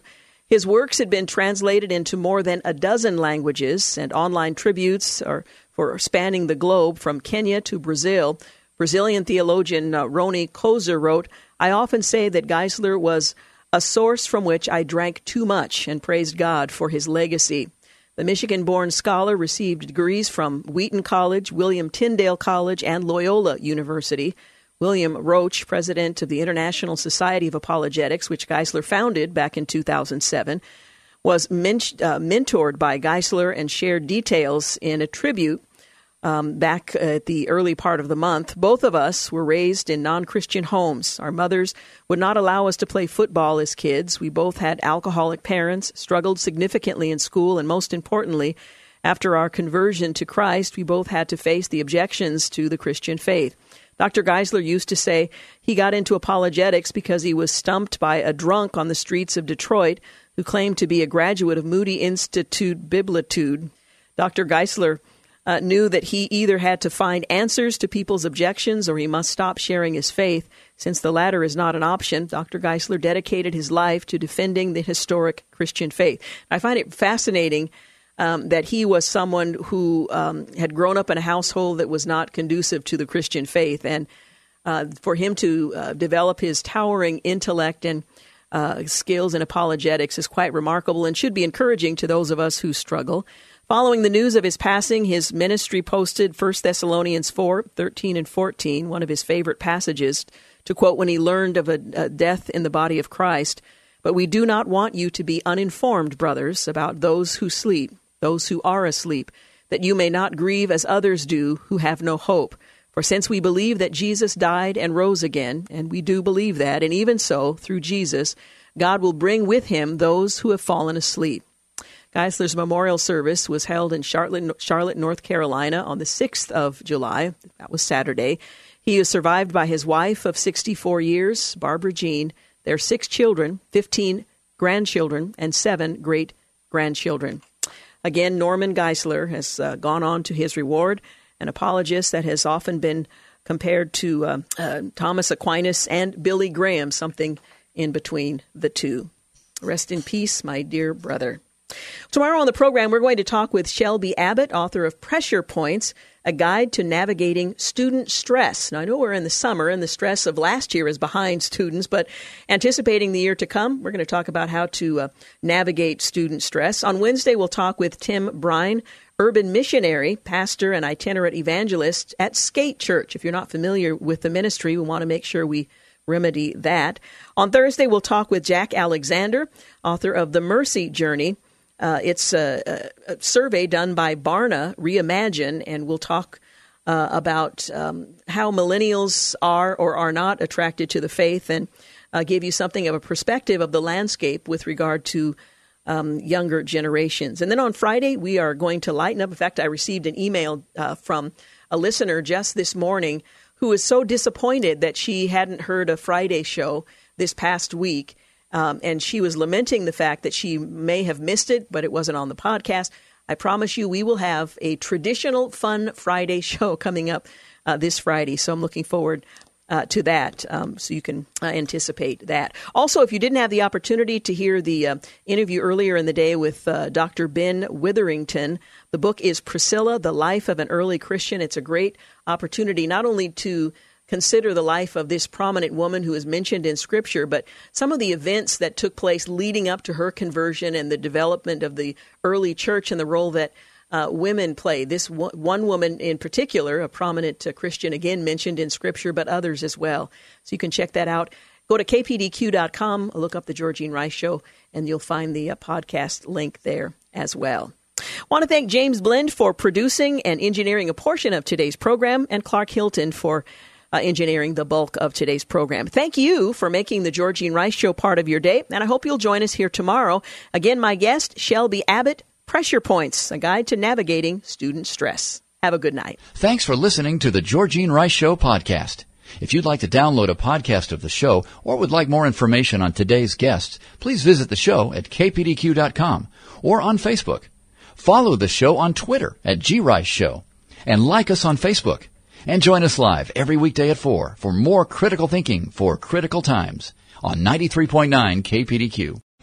[SPEAKER 5] His works had been translated into more than a dozen languages, and online tributes are for spanning the globe from Kenya to Brazil. Brazilian theologian uh, Rony Kozer wrote, "I often say that Geisler was a source from which I drank too much and praised God for his legacy." The Michigan-born scholar received degrees from Wheaton College, William Tyndale College, and Loyola University. William Roach, president of the International Society of Apologetics, which Geisler founded back in two thousand seven, was men- uh, mentored by Geisler and shared details in a tribute um, back at the early part of the month. Both of us were raised in non-Christian homes. Our mothers would not allow us to play football as kids. We both had alcoholic parents, struggled significantly in school, and most importantly, after our conversion to Christ, we both had to face the objections to the Christian faith. Doctor Geisler used to say he got into apologetics because he was stumped by a drunk on the streets of Detroit who claimed to be a graduate of Moody Institute Biblitude. Doctor Geisler uh, knew that he either had to find answers to people's objections or he must stop sharing his faith. Since the latter is not an option, Doctor Geisler dedicated his life to defending the historic Christian faith. I find it fascinating Um, that he was someone who um, had grown up in a household that was not conducive to the Christian faith. And uh, for him to uh, develop his towering intellect and uh, skills in apologetics is quite remarkable and should be encouraging to those of us who struggle. Following the news of his passing, his ministry posted First Thessalonians four, thirteen and fourteen, one of his favorite passages, to quote when he learned of a, a death in the body of Christ. "But we do not want you to be uninformed, brothers, about those who sleep, those who are asleep, that you may not grieve as others do who have no hope. For since we believe that Jesus died and rose again, and we do believe that, and even so, through Jesus, God will bring with him those who have fallen asleep." Geisler's memorial service was held in Charlotte, Charlotte, North Carolina on the sixth of July. That was Saturday. He is survived by his wife of sixty-four years, Barbara Jean, their six children, fifteen grandchildren, and seven great-grandchildren. Again, Norman Geisler has uh, gone on to his reward, an apologist that has often been compared to uh, uh, Thomas Aquinas and Billy Graham, something in between the two. Rest in peace, my dear brother. Tomorrow on the program, we're going to talk with Shelby Abbott, author of Pressure Points, a guide to navigating student stress. Now, I know we're in the summer and the stress of last year is behind students, but anticipating the year to come, we're going to talk about how to uh, navigate student stress. On Wednesday, we'll talk with Tim Brine, urban missionary, pastor, and itinerant evangelist at Skate Church. If you're not familiar with the ministry, we want to make sure we remedy that. On Thursday, we'll talk with Jack Alexander, author of The Mercy Journey. Uh, it's a, a, a survey done by Barna Reimagine, and we'll talk uh, about um, how millennials are or are not attracted to the faith and uh, give you something of a perspective of the landscape with regard to um, younger generations. And then on Friday, we are going to lighten up. In fact, I received an email uh, from a listener just this morning who was so disappointed that she hadn't heard a Friday show this past week. Um, and she was lamenting the fact that she may have missed it, but it wasn't on the podcast. I promise you we will have a traditional Fun Friday show coming up uh, this Friday. So I'm looking forward uh, to that, um, so you can uh, anticipate that. Also, if you didn't have the opportunity to hear the uh, interview earlier in the day with uh, Doctor Ben Witherington, the book is Priscilla, The Life of an Early Christian. It's a great opportunity not only to consider the life of this prominent woman who is mentioned in Scripture, but some of the events that took place leading up to her conversion and the development of the early church and the role that uh, women played. This w- one woman in particular, a prominent uh, Christian, again mentioned in Scripture, but others as well. So you can check that out. Go to k p d q dot com, look up The Georgene Rice Show, and you'll find the uh, podcast link there as well. I want to thank James Blend for producing and engineering a portion of today's program, and Clark Hilton for Uh, engineering the bulk of today's program. Thank you for making the Georgene Rice Show part of your day, and I hope you'll join us here tomorrow. Again, my guest, Shelby Abbott, Pressure Points, a guide to navigating student stress. Have a good night.
[SPEAKER 4] Thanks for listening to the Georgene Rice Show podcast. If you'd like to download a podcast of the show or would like more information on today's guests, please visit the show at k p d q dot com or on Facebook. Follow the show on Twitter at G Rice Show and like us on Facebook. And join us live every weekday at four for more critical thinking for critical times on ninety-three point nine K P D Q.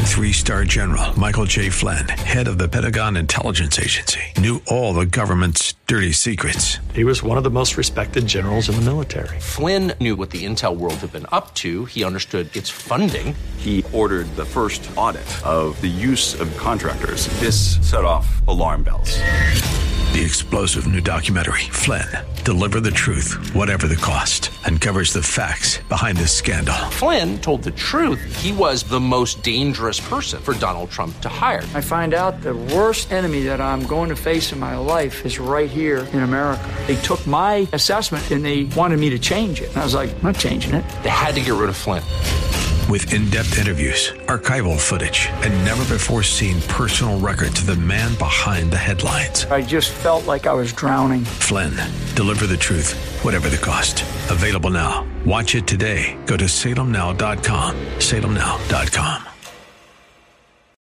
[SPEAKER 1] Three-star general Michael J. Flynn, head of the Pentagon Intelligence Agency, knew all the government's dirty secrets.
[SPEAKER 7] He was one of the most respected generals in the military.
[SPEAKER 2] Flynn knew what the intel world had been up to. He understood its funding.
[SPEAKER 3] He ordered the first audit of the use of contractors. This set off alarm bells.
[SPEAKER 1] The explosive new documentary, Flynn, Deliver the Truth, Whatever the Cost, uncovers the facts behind this scandal.
[SPEAKER 2] Flynn told the truth. He was the most dangerous person for Donald Trump to hire.
[SPEAKER 8] I find out the worst enemy that I'm going to face in my life is right here in America. They took my assessment and they wanted me to change it. And I was like, I'm not changing it.
[SPEAKER 2] They had to get rid of Flynn.
[SPEAKER 1] With in-depth interviews, archival footage, and never-before-seen personal records of the man behind the headlines.
[SPEAKER 8] I just felt like I was drowning.
[SPEAKER 1] Flynn, Deliver the Truth, Whatever the Cost. Available now. Watch it today. Go to salem now dot com. salem now dot com.